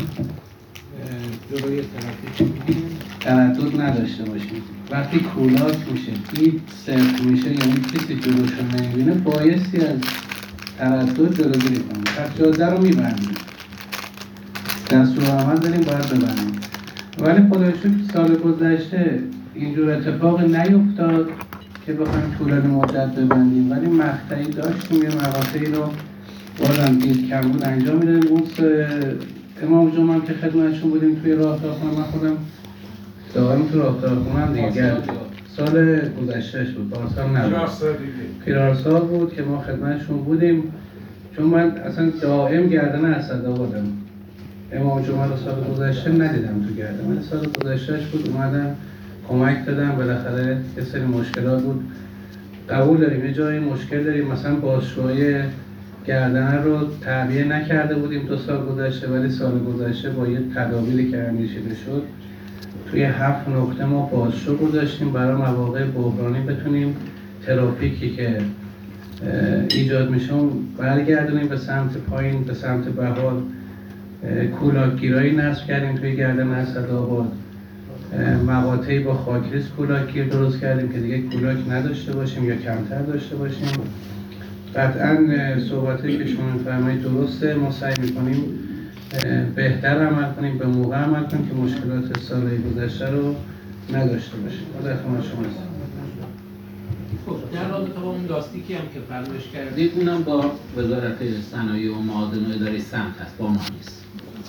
جلوی ترافیک تردد نداشته باشیم. وقتی کولاک میشه دید صرف میشه یعنی کسی جلوشو نمیبینه بایستی از تردد جلوگیری کنیم. پس جاده رو میبندیم، دستورالعمل داریم باید ببندیم. ولی خدا شکر سال گذشته اینجور اتفاق نیفتاد که بخوایم طولانی مدت ببندیم، ولی مقطعی داشتیم یه مقاطعی رو بازم دید کم بود انجام میدادیم. اون امام جمعه که خدمتشون بودیم توی راه داخل من خودم دائم تو رابطه خونم دیگه گرد سال گذشتهش بود، پارسال نبود. خیرارسال بود که ما خدمتشون بودیم، چون من اصلا دائم گردن اسدآبادم. امام جمعه رو سال گذشته ندیدم تو گردن، من سال گذشتهش بود اومدم کمک دادم، بالاخره یه سری مشکلات بود. قبول داریم یه جایی مشکل داریم، مثلا بازشوهای گردنه رو تعبیه نکرده بودیم دو سال گذشته، ولی سال گذشته با یه تدابیری که اندیشیده شد توی هفت نقطه ما بازشو گذاشتیم برای مواقع بحرانی بتونیم ترافیکی که ایجاد میشه برگردونیم به سمت پایین، به سمت بهار. کولاکگیرایی نصب کردیم توی گردن اسدآباد، مقاطعی با خاکریز کولاکگیر درست کردیم که دیگه کولاک نداشته باشیم یا کمتر داشته باشیم. قطعاً صحبتی که شما می‌فرمایید درسته، ما سعی می‌کنیم بهتر عمل کنیم، به موقع عمل کنیم که مشکلات سال گذشته رو نداشته باشیم. در خدمت شما هستم. خب در رابطه با اون لاستیکی هم که فرمایش کردید، اونم با وزارت صنایع و معادن و اداره سمت هست، با ما نیست.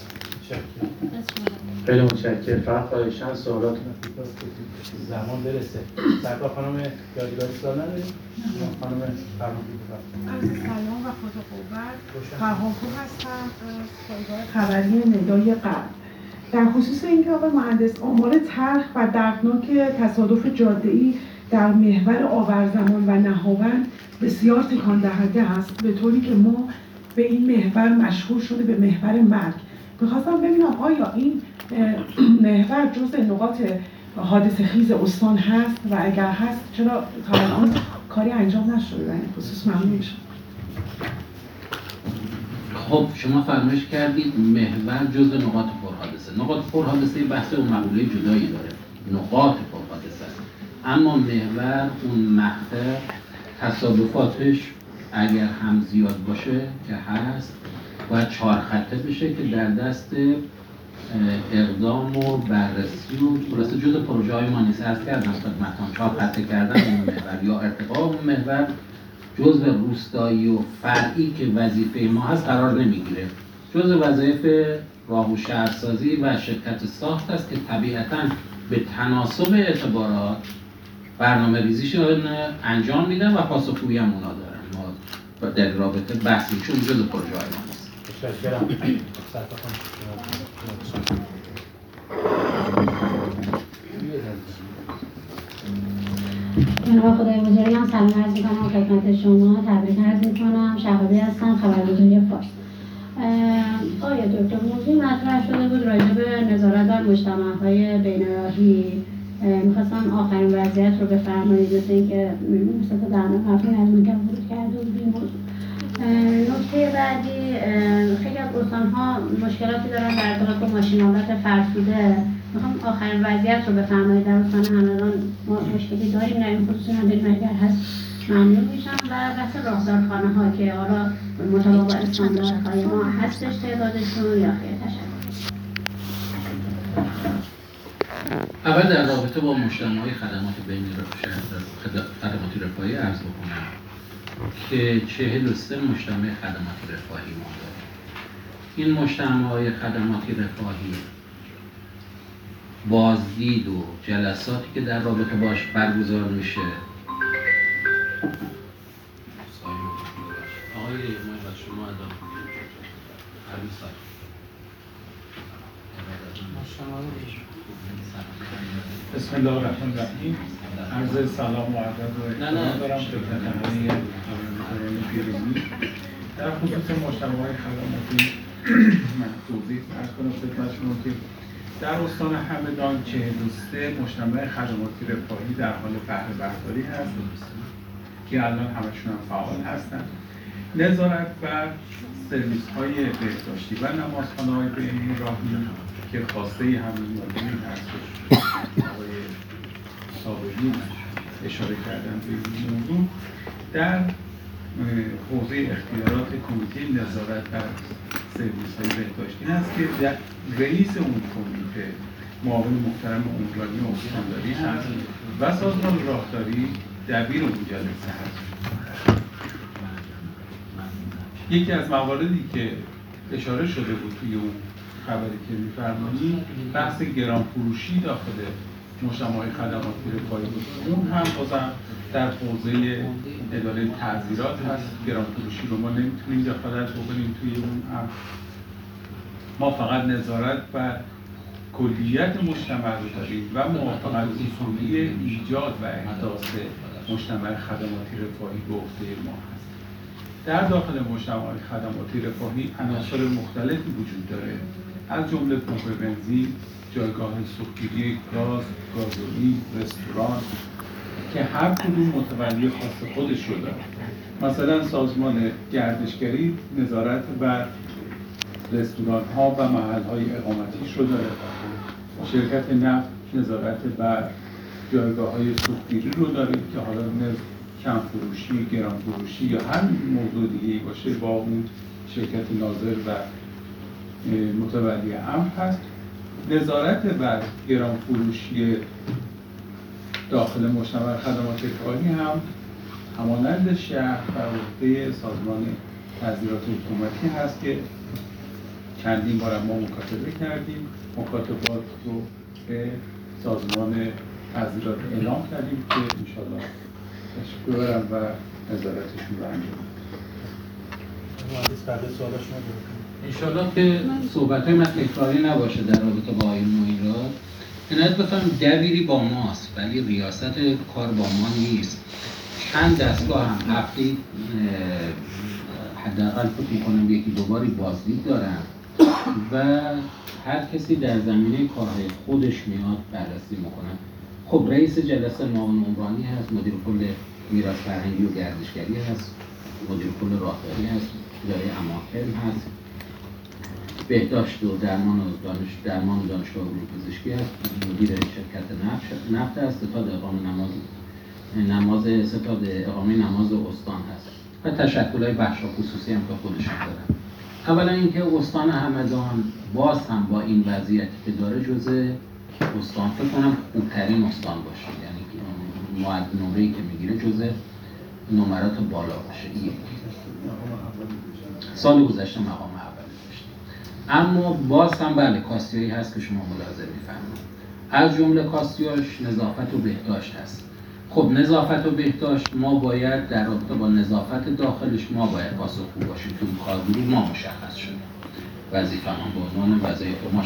خیلی متشکرم. فقط خواهشاً سوالاتون زمان برسه. سرکار خانم یادگاری سوال نداریم؟ خانم فرمانده عرض سلام و خدا قوت. فرهانپور هستم از پایگاه خبری ندای غرب. در خصوص اینکه آقای مهندس آمار تلخ و دردناک تصادف جاده‌ای در محور آورزمان و نهاوند بسیار تکان دهنده است، به طوری که ما به این محور مشهور شده به محور مرگ. می‌خواستم ببینم آیا این محور جزء نقاط حادثه خیز استان هست و اگر هست چرا تا الان کاری انجام نشده در این خصوص؟ ممنون میشم. خب شما فرمایش کردید محور جزء نقاط پرحادثه. نقاط پرحادثه بحث و مقوله جدایی داره، نقاط پرحادثه است. اما محور اون مقطع تصادفاتش اگر هم زیاد باشه که هست باید چهار خطه بشه که در دست اقدام و بررسی و خلاصه جزء پروژه های ما نیست. عرض کردم خدمتتون چهار خطه کردن اون محور یا ارتقا اون محور جزء روستایی و فرعی که وظیفه ما هست قرار نمیگیره. جزء وظایف راه و شهرسازی و شرکت ساخت است که طبیعتاً به تناسب اعتبارات برنامه ریزیشون انجام میدن و پاسخگویی هم اونا دارن. ما در رابطه بحث چون جزء پروژه های ما نیست. تشکرم. جناب خدای بزرگم سلام عرض میکنم خدمت شما، تبریک عرض میکنم. شهابی هستم، خبرگزاری فارس. آیا دکتر موضوع مطرح شده بود راجع به نظارت بر مجتمع‌های بین‌راهی، میخواستم آخرین وضعیت رو بفرمایید، مثل اینکه مثل تا درمان قبلی نظمون که ورود کرده بود این موضوع. نکته بعدی، خیلی از استان‌ها مشکلاتی دارن در ارتباط با ماشین‌آلات فرسوده. میخوام آخرین وضعیت رو بفرمایید. در استان همدان ما مشکلی داریم در این خصوص، نداریم اگر هست ممنون میشم. و بحث راهدارخانه ها که حالا مطابق با استانداردهای ما هستش تعدادشون یا خیر؟ تشکر. اول در رابطه با مجتمع‌های خدمات بین خدمات رفاهی عرض بکنم که چهل و سه مجتمع خدمات رفاهی ما داریم. این مجتمع‌های خدمات رفاهی بازدید و جلساتی که در رابطه باش برگزار میشه، آقای محمد شما ادام بسم الله الرحمن الرحیم. عرض سلام و ادب و احترام دارم خدمت همه خبرنگاران پیروزی. در خصوص مجتمع‌های خدماتی من توضیح عرض کنم خدمت شما که در استان همدان چهل و سه مجتمع خدماتی رفاهی در حال بهره برداری هست که الان همشون هم فعال هستند. نظارت بر سرویس‌های بهداشتی و نمازخانه‌های بین‌راهی که خواسته همین مدیری هستش آقای صابری اشاره کردن به این موضوع، در حوزه اختیارات کمیته نظارت بر سرویس‌های بهداشتی هست که رئیس اون کمیته معاون محترم عمرانی و استانداری هست و سازمان راهداری دبیر اون جلسه هست. یکی از مواردی که اشاره شده بود توی اون خبری که می‌فرمایید بحث گران فروشی داخل مجتمع خدماتی رفاهی بود. اون هم بازم در حوزه اداره تعزیرات هست. گرانفروشی رو ما نمیتونیم دخالت بکنیم توی اون هم. ما فقط نظارت بر کلیت مجتمع رو داریم و موافقت اصولی ایجاد و احداث مجتمع خدماتی رفاهی به عهده ما هست. در داخل مجتمع خدماتی رفاهی عناصر مختلفی وجود داره، از جمله پمپ بنزین، جایگاه سوختگیری گاز، گازوئیل، رستوران که هر کدوم متولی خاص خودش رو داره. مثلا سازمان گردشگری نظارت بر رستوران ها و محل های اقامتیش رو داره. شرکت نفت نظارت بر جایگاه های سوختگیری رو داره که حالا کم فروشی، گران فروشی یا هر موضوع دیگه‌ای باشه با اون شرکت ناظر و متولی امر هست. نظارت بر گران فروشی داخل مجتمع خدمات رفاهی هم همانند شهر بر عهده سازمان تعزیرات حکومتی هست که چندین بار ما مکاتبه کردیم. مکاتبات رو به سازمان تعزیرات اعلام کردیم که انشاءالله تشکر ببرم و نظارتشون رو انجام بدیم. انشاءالله که صحبت‌های من تکراری نباشه در رابطه با آقای مویراد. عنایت بفرمایید دبیری با ماست ولی ریاست کار با ما نیست. چند دستگاه هم هفته حداقل فکر می‌کنم یکی دو باری بازدید دارن و هر کسی در زمینه کارهای خودش میاد بررسی میکنه. خب رئیس جلسه معاون عمرانی هست، مدیر کل میراث فرهنگی و گردشگری هست، مدیر کل راهبری هست، اداره اماکن هست، بهداشت و درمان و دانش درمان و دانشگاه علوم پزشکی هست، مدیر شرکت نفت نفت هست، ستاد اقامه نماز نماز ستاد اقامه نماز استان هست و تشکل‌های بخش‌ها خصوصی هم که خودشون دارن. اولا اینکه استان همدان باز هم با این وضعیتی که داره جزء استان فکر کنم خوبترین استان باشه، یعنی معد نمره‌ای که میگیره جزء نمرات بالا باشه. یک سال گذشته مقام اول داشت، اما باز هم بله کاستیایی هست که شما ملاحظه می‌فرمایید. از جمله کاستیاش نظافت و بهداشت هست. خب نظافت و بهداشت ما باید در رابطه با نظافت داخلش ما باید پاسخگو باشیم. تو کارگروه ما مشخص شده وظیفه ما به عنوان وظایف ما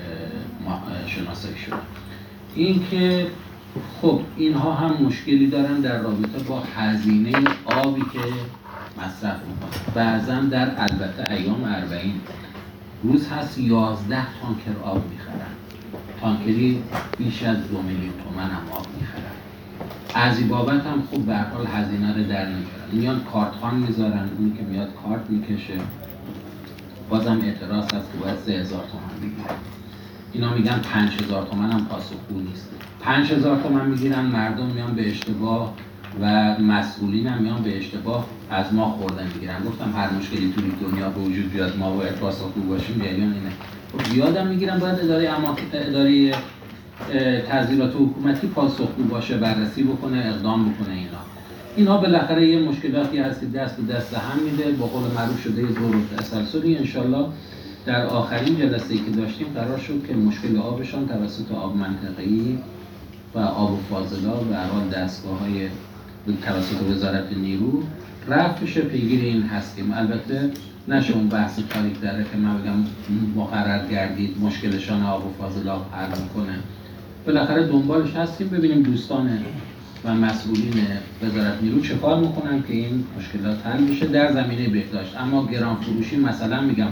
شناسایی شده. این که خب اینها هم مشکلی دارن در رابطه با هزینه آبی که مصرف میکنن. بعضا در البته ایام اربعین روز هست یازده تانکر آب میخرن، تانکری بیش از دو میلیون تومان هم آب میخرن. از این بابت هم خوب به هر حال هزینه رو در نمیارن. میان کارتخوان میذارن، اونی که میاد کارت میکشه، بازم اعتراض هست که باید سه هزار تومان بگیرن. اینا میگن پنج هزار تومان هم پاسخگو نیست. پنج هزار تومان میگیرن، مردم میان به اشتباه و مسئولین هم میان به اشتباه از ما خوردن میگیرن. گفتم هر مشکلی توی دنیا به وجود بیاد ما باید پاسخگو باشیم، جریان اینه. خب زیادم میگیرن باید اداره اما اداره تعزیرات حکومتی پاسخگو باشه، بررسی بکنه، اقدام بکنه. اینا اینا بالاخره یه مشکلاتی هست که دست به دست هم میده. با قول معروف شده یه دور و تسلسلی. انشالله در آخرین جلسه‌ای که داشتیم قرار شد که مشکل آبشان توسط آب منطقه‌ای و آب و فاضلاب و هر دستگاه‌های توسط وزارت نیرو رفع بشه. پیگیر این هستیم. البته نشه اون بحث تاریک داره که من بگم مقرر گردید مشکلشان آب و فاضلاب حل میکنه. بالاخره دنبالش هستیم ببینیم دوستان و مسئولین وزارت نیرو چه کار میکنن که این مشکلات حل بشه در زمینه بهداشت. اما گران فروشی مثلا میگم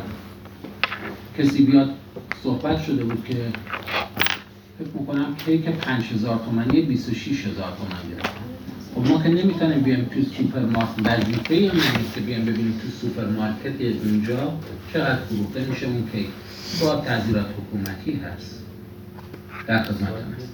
کسی بیاد صحبت شده بود که فکر میکنم کیک پنج هزار تومانی بیست و شش هزار تومان گرفت. خب ما که نمیتونیم بیایم تو سوپرمارکت، وظیفه ما نیست که بیایم ببینیم تو سوپرمارکت اونجا چقدر فروخته میشه اون کیک. با تعزیرات حکومتی هست. در خدمتتون هست.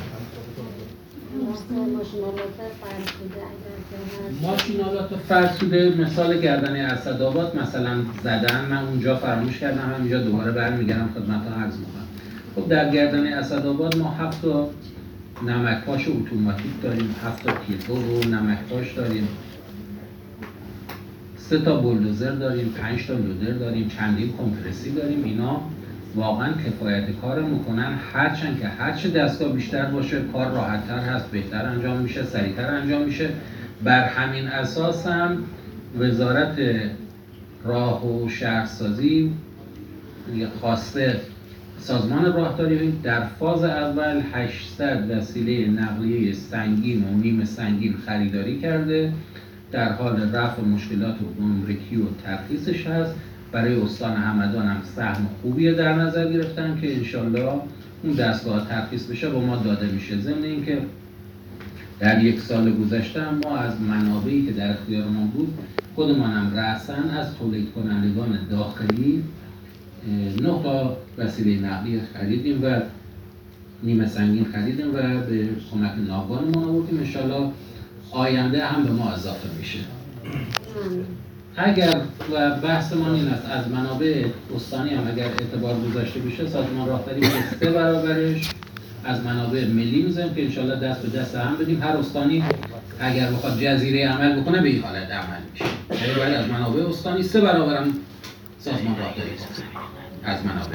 ماشینالات فرسوده مثال گردنه اسدآباد مثلا زدن، من اونجا فراموش کردم، همینجا دوباره برمیگردم خدمتتون عرض میکنم. خب در گردنه اسدآباد ما هفت تا نمک‌پاش اتوماتیک داریم، هفت تا تیربو و نمک‌پاش داریم، سه تا بولدوزر داریم، پنج تا لودر داریم، چندین کمپرسی داریم. اینا واقعا کفایت کار میکنن، هرچند که هرچه دستگاه بیشتر باشه کار راحت‌تر هست، بهتر انجام میشه، سریعتر انجام میشه. بر همین اساس هم وزارت راه و شهرسازی خواسته سازمان راهداری در فاز اول هشتصد وسیله نقلیه سنگین و نیم سنگین خریداری کرده، در حال رفع مشکلات گمرکی و ترخیصش هست. برای استان همدان هم سهم خوبی در نظر گرفتن که انشالله اون دستگاه ترخیص بشه با ما داده میشه. ضمن اینکه در یک سال گذشته ما از منابعی که در اختیارمان بود خودمان هم رأساً از تولید کنندگان داخلی نه تا وسیله نقلیه خریدیم و نیمه سنگین خریدیم و به کمک ناوگانمان آوردیم. انشالله آینده هم به ما اضافه میشه. اگر و بحثمان این است از منابع استانی هم اگر اعتبار گذاشته بشه، سازمان راهداری به سه برابرش از منابع ملی میذاریم که انشالله دست به دست هم بدیم. هر استانی اگر بخواد جزیره عمل بکنه به این حالت عمل میشه. ولی از منابع استانی سه برابر هم سازمان راهداری از منابع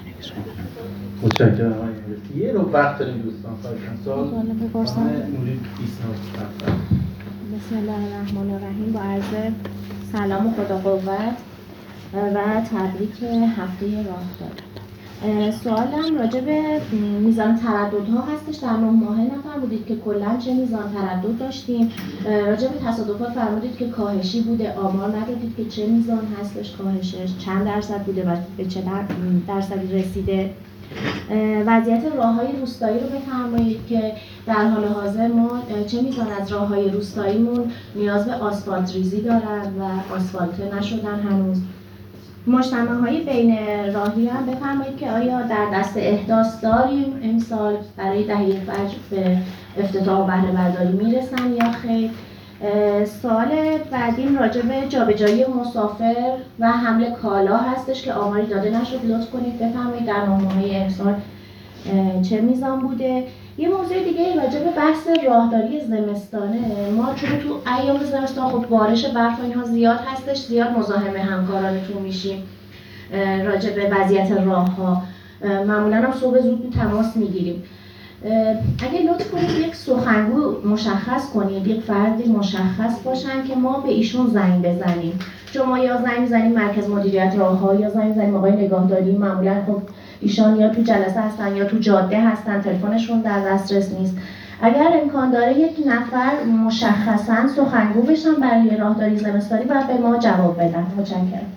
متشکرم آقای مهندس. یه رو وقت داریم دوستان، خواهشاً سوال بپرسم. نوری ایسنا. بسم الله الرحمن الرحیم. با عرض سلام و خدا قوت و تبریک هفته راهداری. سوالم راجع به میزان ترددها هستش. در نه ماهه نفرمودید که کلا چه میزان تردد داشتیم. راجع به تصادفات فرمودید که کاهشی بوده، آمار ندادید که چه میزان هستش کاهشش، چند درصد بوده و به چه درصدی رسیده. وضعیت راه‌های روستایی رو بفرمایید که در حال حاضر ما چه میزان از راه‌های روستاییمون نیاز به آسفالت ریزی دارن و آسفالت نشدن هنوز. مجتمع‌های بین راهی هم بفرمایید که آیا در دست احداث داریم امسال برای دهه فجر به افتتاح و بهره برداری میرسن یا خیر. سوال بعدیم راجع به جابجایی مسافر و حمل کالا هستش که آماری داده نشد. لطف کنید بفرمایید در نه ماهه امسال چه میزان بوده. یه موضوع دیگه راجع به بحث راهداری زمستانه. ما چون تو ایام زمستان خب بارش برف و اینها زیاد هستش، زیاد مزاحم همکارانتون میشیم راجع به وضعیت راه‌ها. معمولا هم صبح زود تماس میگیریم. اگه لطف کنید یک سخنگو مشخص کنید، یک فرد مشخص باشن که ما به ایشون زنگ بزنیم. چون ما یا زنگ میزنیم مرکز مدیریت راه‌ها یا زنگ میزنیم آقای نگاهداری، معمولا خب ایشان یا تو جلسه هستن یا تو جاده هستن، تلفنشون در دسترس نیست. اگر امکان داره یک نفر مشخصاً سخنگو بشن برای راهداری زمستانی و به ما جواب بدن. متشکرم.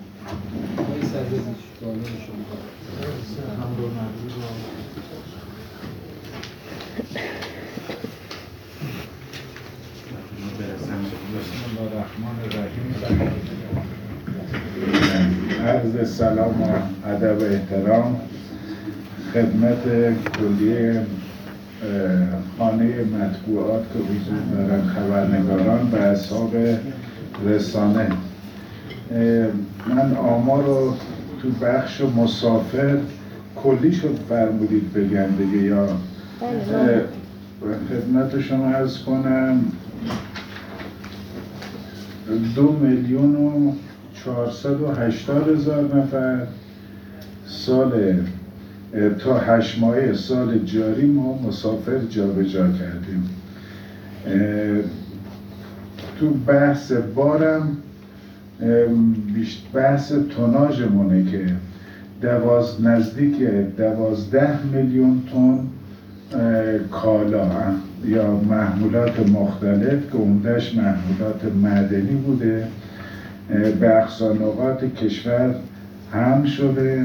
عرض سلام و ادب و احترام خدمت کلیه خانه مطبوعات که حضور دارن، خبرنگاران و اصحاب رسانه. من آمار رو تو بخش مسافر کلی شد فرمودید بگم دیگه یا خدمت شما عرض کنم دو میلیون و چهارصد و هشتاد هزار نفر سال تا هشت ماهه سال جاری ما مسافر جابجا کردیم. تو بحث بارم بحث توناژمونه که دواز نزدیک دوازده میلیون تن کالا یا محمولات مختلف که عمده‌اش محمولات معدنی بوده به اقصا نقاط کشور هم شده.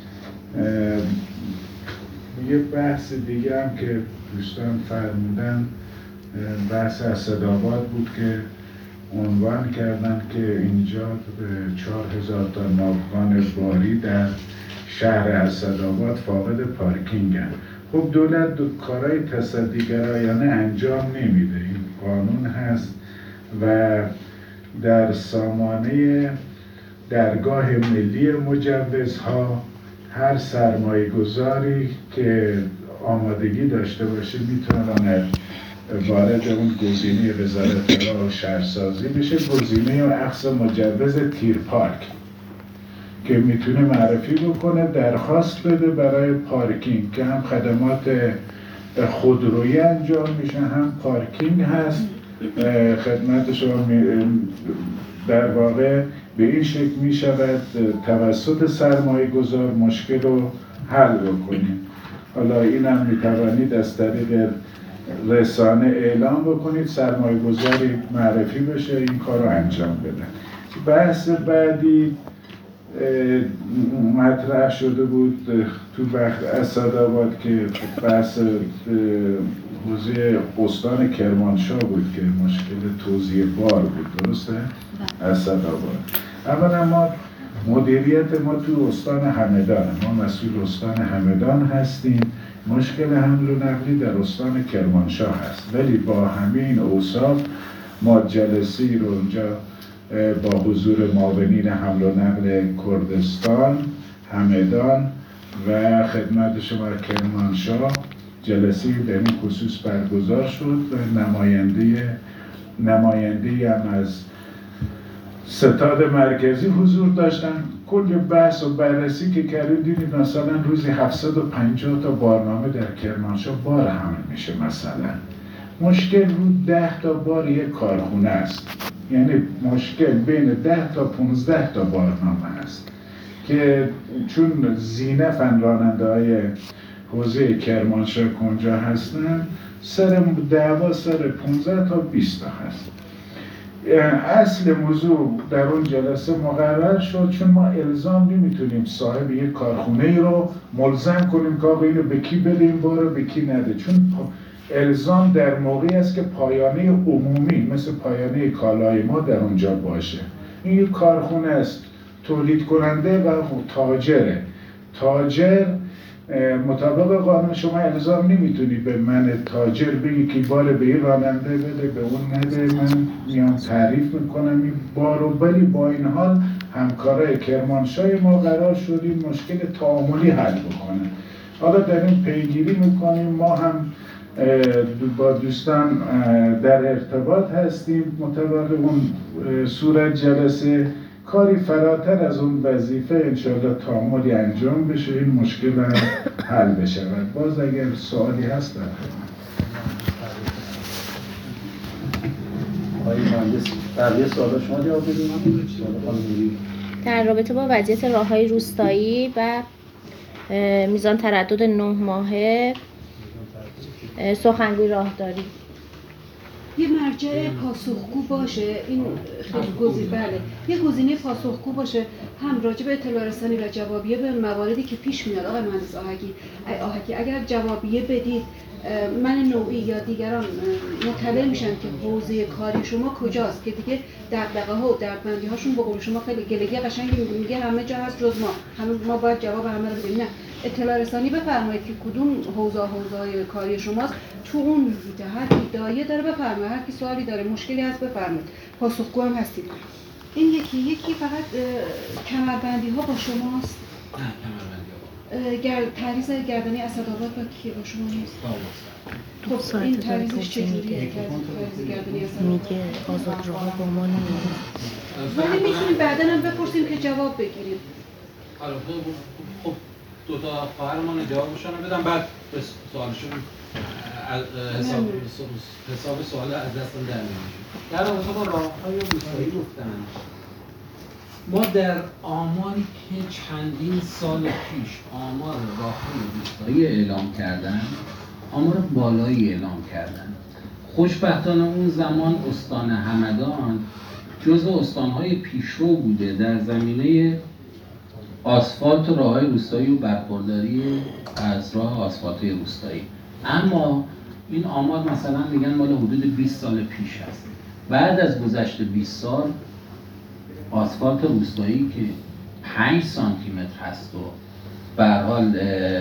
یه بحث دیگه هم که دوستان فرمودن بحث اسدآباد بود که عنوان کردن که اینجا چهار هزار تا ناوگان باری در شهر اسدآباد فاقد پارکینگن. خب دولت کارهای تصدیگرایانه انجام نمیده، این قانون هست و در سامانه درگاه ملی مجوزها هر سرمایه گذاری که آمادگی داشته باشه میتونه وارد اون گزینه وزارت راه و شهرسازی بشه. گزینه و اخذ مجوز تیر پارک که میتونه معرفی بکنه، درخواست بده برای پارکینگ که هم خدمات خودرویی انجام میشه، هم پارکینگ هست. خدمت شما در واقع به این شکل میشود توسط سرمایه گذار مشکل رو حل بکنید. حالا این هم میتوانید از طریق رسانه اعلام بکنید، سرمایه گذاری معرفی بشه این کار رو انجام بده. بحث بعدی مطرح شده بود تو بخش اسدآباد که بحث حوزه استان کرمانشاه بود که مشکل توزیع بار بود، درسته؟ اسدآباد. اولا ما مدیریت ما تو استان همدان، ما مسئول استان همدان هستیم. مشکل حمل و نقلی در استان کرمانشاه هست، ولی با همین اوصاف ما جلسه‌ای رو اونجا با حضور معاونین حمل و نقل کردستان، همدان و خدمت شما کرمانشاه جلسه‌ای در این خصوص برگزار شد و نماینده نماینده‌ای هم از ستاد مرکزی حضور داشتن. کل بحث و بررسی که کردیم دیدید مثلا روزی هفتصد و پنجاه تا بارنامه در کرمانشاه بار حمل میشه. مثلا مشکل رو ده تا بار یک کارخونه است، یعنی مشکل بین ده تا پونزده تا بارنامه است که چون زینفن راننده های حوزه کرمانشاه کنجا هستن، سر دعوا سر پونزده تا بیست تا هست. اصل موضوع در اون جلسه مقرر شد، چون ما الزام نمیتونیم صاحب یک کارخونه ای رو ملزم کنیم که آقا اینو به کی بده این بارو به کی نده، چون الزام در موقعی است که پایانه عمومی مثل پایانه کالای ما در اونجا باشه. این یک کارخونه است، تولید کننده و تاجره. تاجر مطابق قانون شما الزام نمیتونی به من تاجر بگی که بار به این راننده بده به اون نده، من میام تعریف میکنم این بارو. ولی با این حال همکارای کرمانشاه ما قرار شد این مشکل تعاملی حل بکنه. حالا در این پیگیری میکنیم، ما هم با دوستان در ارتباط هستیم مطابق اون صورت جلسه کاری فراتر از اون وظیفه انشاءالله تعاملی انجام بشه، این مشکل حل بشه. باز اگر سوالی هست در بقیه سوالا شما جواب بدید. در رابطه با وضعیت راه‌های روستایی و میزان تردد نه ماهه سخنگوی راهداری، یه مرجع پاسخگو باشه، این خیلی گزینه بله یه گزینه پاسخگو باشه، هم راجع به اطلاع رسانی و جوابیه به مواردی که پیش میاد. آقای مهندس آهگی آهگی اگر جوابیه بدید من نوعی یا دیگران مطلع میشن که حوزه کاری شما کجاست، که دیگه دغدغه ها و دردمندی هاشون به قول شما خیلی گلگی قشنگی میگه همه جا هست جز ما، همه ما باید جواب همه رو بدیم. نه، اطلاع رسانی بفرمایید که کدوم حوزه حوزه کاری شماست، تو اون هر کی دایه داره بفرمایید، هر کی سوالی داره مشکلی هست بفرمایید، پاسخگو هم هستید. این یکی یکی فقط کمربندی ها با شماست؟ نه، کمربندی ها گر تعریض گردنی اسدآباد با کی با شما نیست؟ خب این تعریضش چجوریه؟ تعریض گردنی اسدآباد میگه آزاد راه با ما نیست، ولی میتونیم بعدا هم بپرسیم که جواب بگیریم. آره خب دو تا خواهرمان جوابشون رو بدم، بعد به سوالشون حساب حساب سوال از دستم در نمیشه. در رابطه با راه‌های روستایی گفتن، ما در آماری که چندین سال پیش آمار راه‌های روستایی اعلام کردن، آمار بالایی اعلام کردن. خوشبختانه اون زمان استان همدان جزو استان‌های پیشرو بوده در زمینه آسفالت و راه‌های روستایی و برخورداری از راه آسفالت‌های روستایی. اما این آمار مثلا میگن مال حدود بیست سال پیش هست. بعد از گذشت بیست سال آسفالت روستایی که پنج سانتی متر هست و به هر حال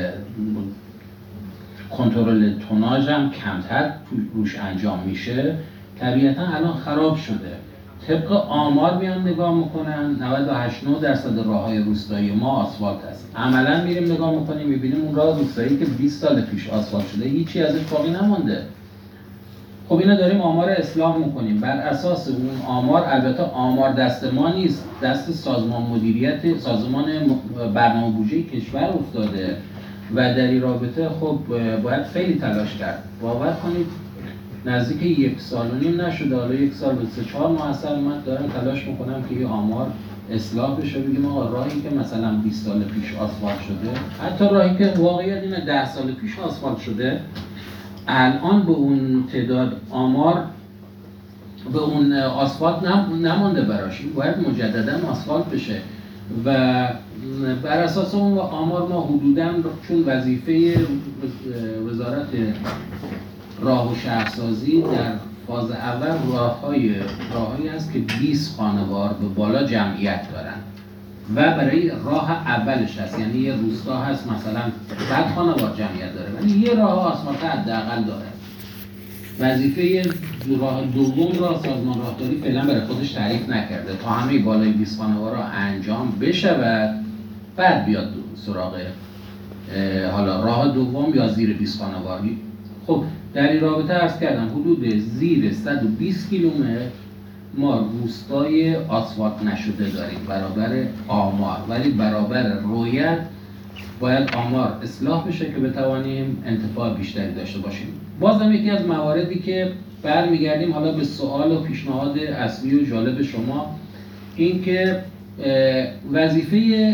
کنترل توناژ هم کمتر روش انجام میشه، طبیعتا الان خراب شده. طبق آمار میان نگاه میکنن نود و هشت درصد راه‌های روستایی ما آسفالت هست. عملا میریم نگاه میکنیم میبینیم اون راه روستایی که بیست سال پیش آسفالت شده هیچی ازش باقی نمونده. خب اینو داریم آمار اصلاح میکنیم. بر اساس اون آمار، البته آمار دست ما نیست، دست سازمان مدیریت سازمان برنامه بودجه کشور افتاده و در این رابطه خب باید خیلی تلاش کرد. باور کنید نزدیک یک سال و نیم نشده، حالا یک سال و سه چهار ماه اصلا من دارم تلاش میکنم که این آمار اصلاح بشه. بگیم آقا راهی که مثلا بیست سال پیش آسفالت شده، حتی راهی که واقعیت اینه ده سال پیش آسفالت شده، الان به اون تعداد آمار به اون آسفالت نمانده براش، این باید مجددا آسفالت بشه و بر اساس اون آمار ما حدوداً، چون وظیفه وزارت راه و شهرسازی در فاز اول راههای راههایی است که بیست خانوار به بالا جمعیت دارن و برای راه اولش هست، یعنی یه روستا هست مثلا صد خانوار جمعیت داره ولی یه راه آسفالت حداقل داره. وظیفه راه دوم را سازمان راهداری فعلا برای خودش تعریف نکرده تا همه بالای بیست خانوار را انجام بشود، بعد بیاد سراغ حالا راه دوم یا زیر بیست خانوار. خب در این رابطه عرض کردم حدود زیر صد و بیست کیلومتر ما روستای آسفالت نشده داریم برابر آمار، ولی برابر رویت باید آمار اصلاح بشه که بتوانیم انتفاع بیشتری داشته باشیم. بازم یکی از مواردی که برمیگردیم حالا به سوال و پیشنهاد اصلی و جالب شما، این که وظیفه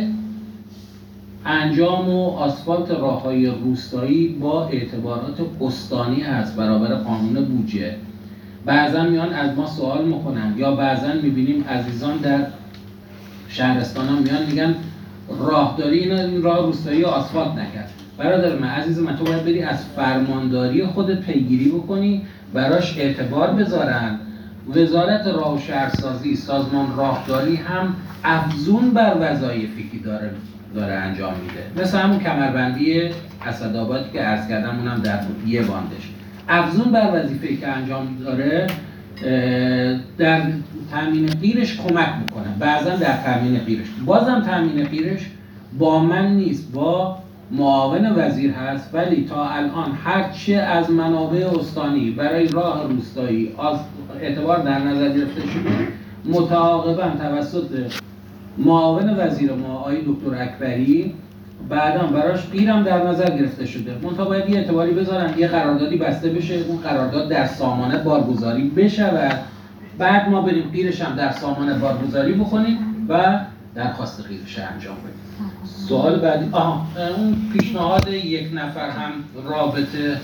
انجام و آسفالت راه‌های روستایی با اعتبارات استانی هست برابر قانون بودجه. بعضا میان از ما سوال میکنن یا بعضا میبینیم عزیزان در شهرستان ها میان میگن راهداری این راه روستایی آسفالت نکرد. برادر من عزیز من، تو باید بری از فرمانداری خودت پیگیری بکنی، براش اعتبار بذارن. وزارت راه و شهرسازی، سازمان راهداری هم افزون بر وظایفی که داره داره انجام میده، مثل همون کمربندی اسدآبادی که عرض کردم، اونم در یه باندش افزون بر وظیفه‌ای که انجام داره در تامین غیرش کمک میکنه، بعضا در تامین غیرش. بازم تامین غیرش با من نیست، با معاون وزیر هست، ولی تا الان هرچه از منابع استانی برای راه روستایی اعتبار در نظر گرفته شده متعاقبا توسط معاون وزیر ما آقای دکتر اکبری بعداً براش غیرم در نظر گرفته شده. منتها باید یه اعتباری بذارن، یه قراردادی بسته بشه، اون قرارداد در سامانه بارگذاری بشه و بعد ما بریم غیرش هم در سامانه بارگذاری بکنیم و درخواست غیرش انجام بدیم. سوال بعدی، آها اون پیشنهاد یک نفر هم رابطه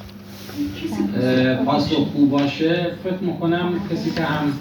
پاسخگو باشه، فکر میکنم کسی که هم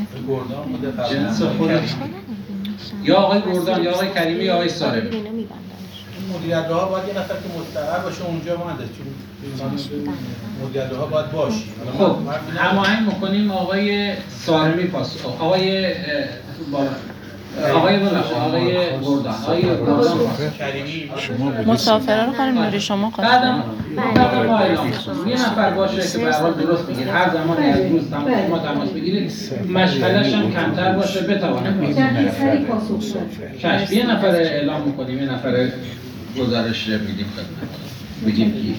جنس خودش یا آقای گردان یا آقای کریمی یا آقای سارمی. مدیریت راه باید یه نفر که مستقر باشه اونجا مهندس، چون مدیریت راه باید باشه. خب هماهنگ میکنیم آقای سارمی پاس آقای بالا آقای بالا آقای گردان آقای گردان کریمی مسافرا رو خانم نوری شما خواستید. بعدم بعدم ما اعلام کنیم یه نفر باشه که به هر حال درست میگه، هر زمانی از روز تماس ما تماس بگیرید، مشغله‌اش هم کمتر باشه بتونه چشم. یه نفر اعلام میکنیم، یه نفر گزارش میدیم خدمت میگیم کی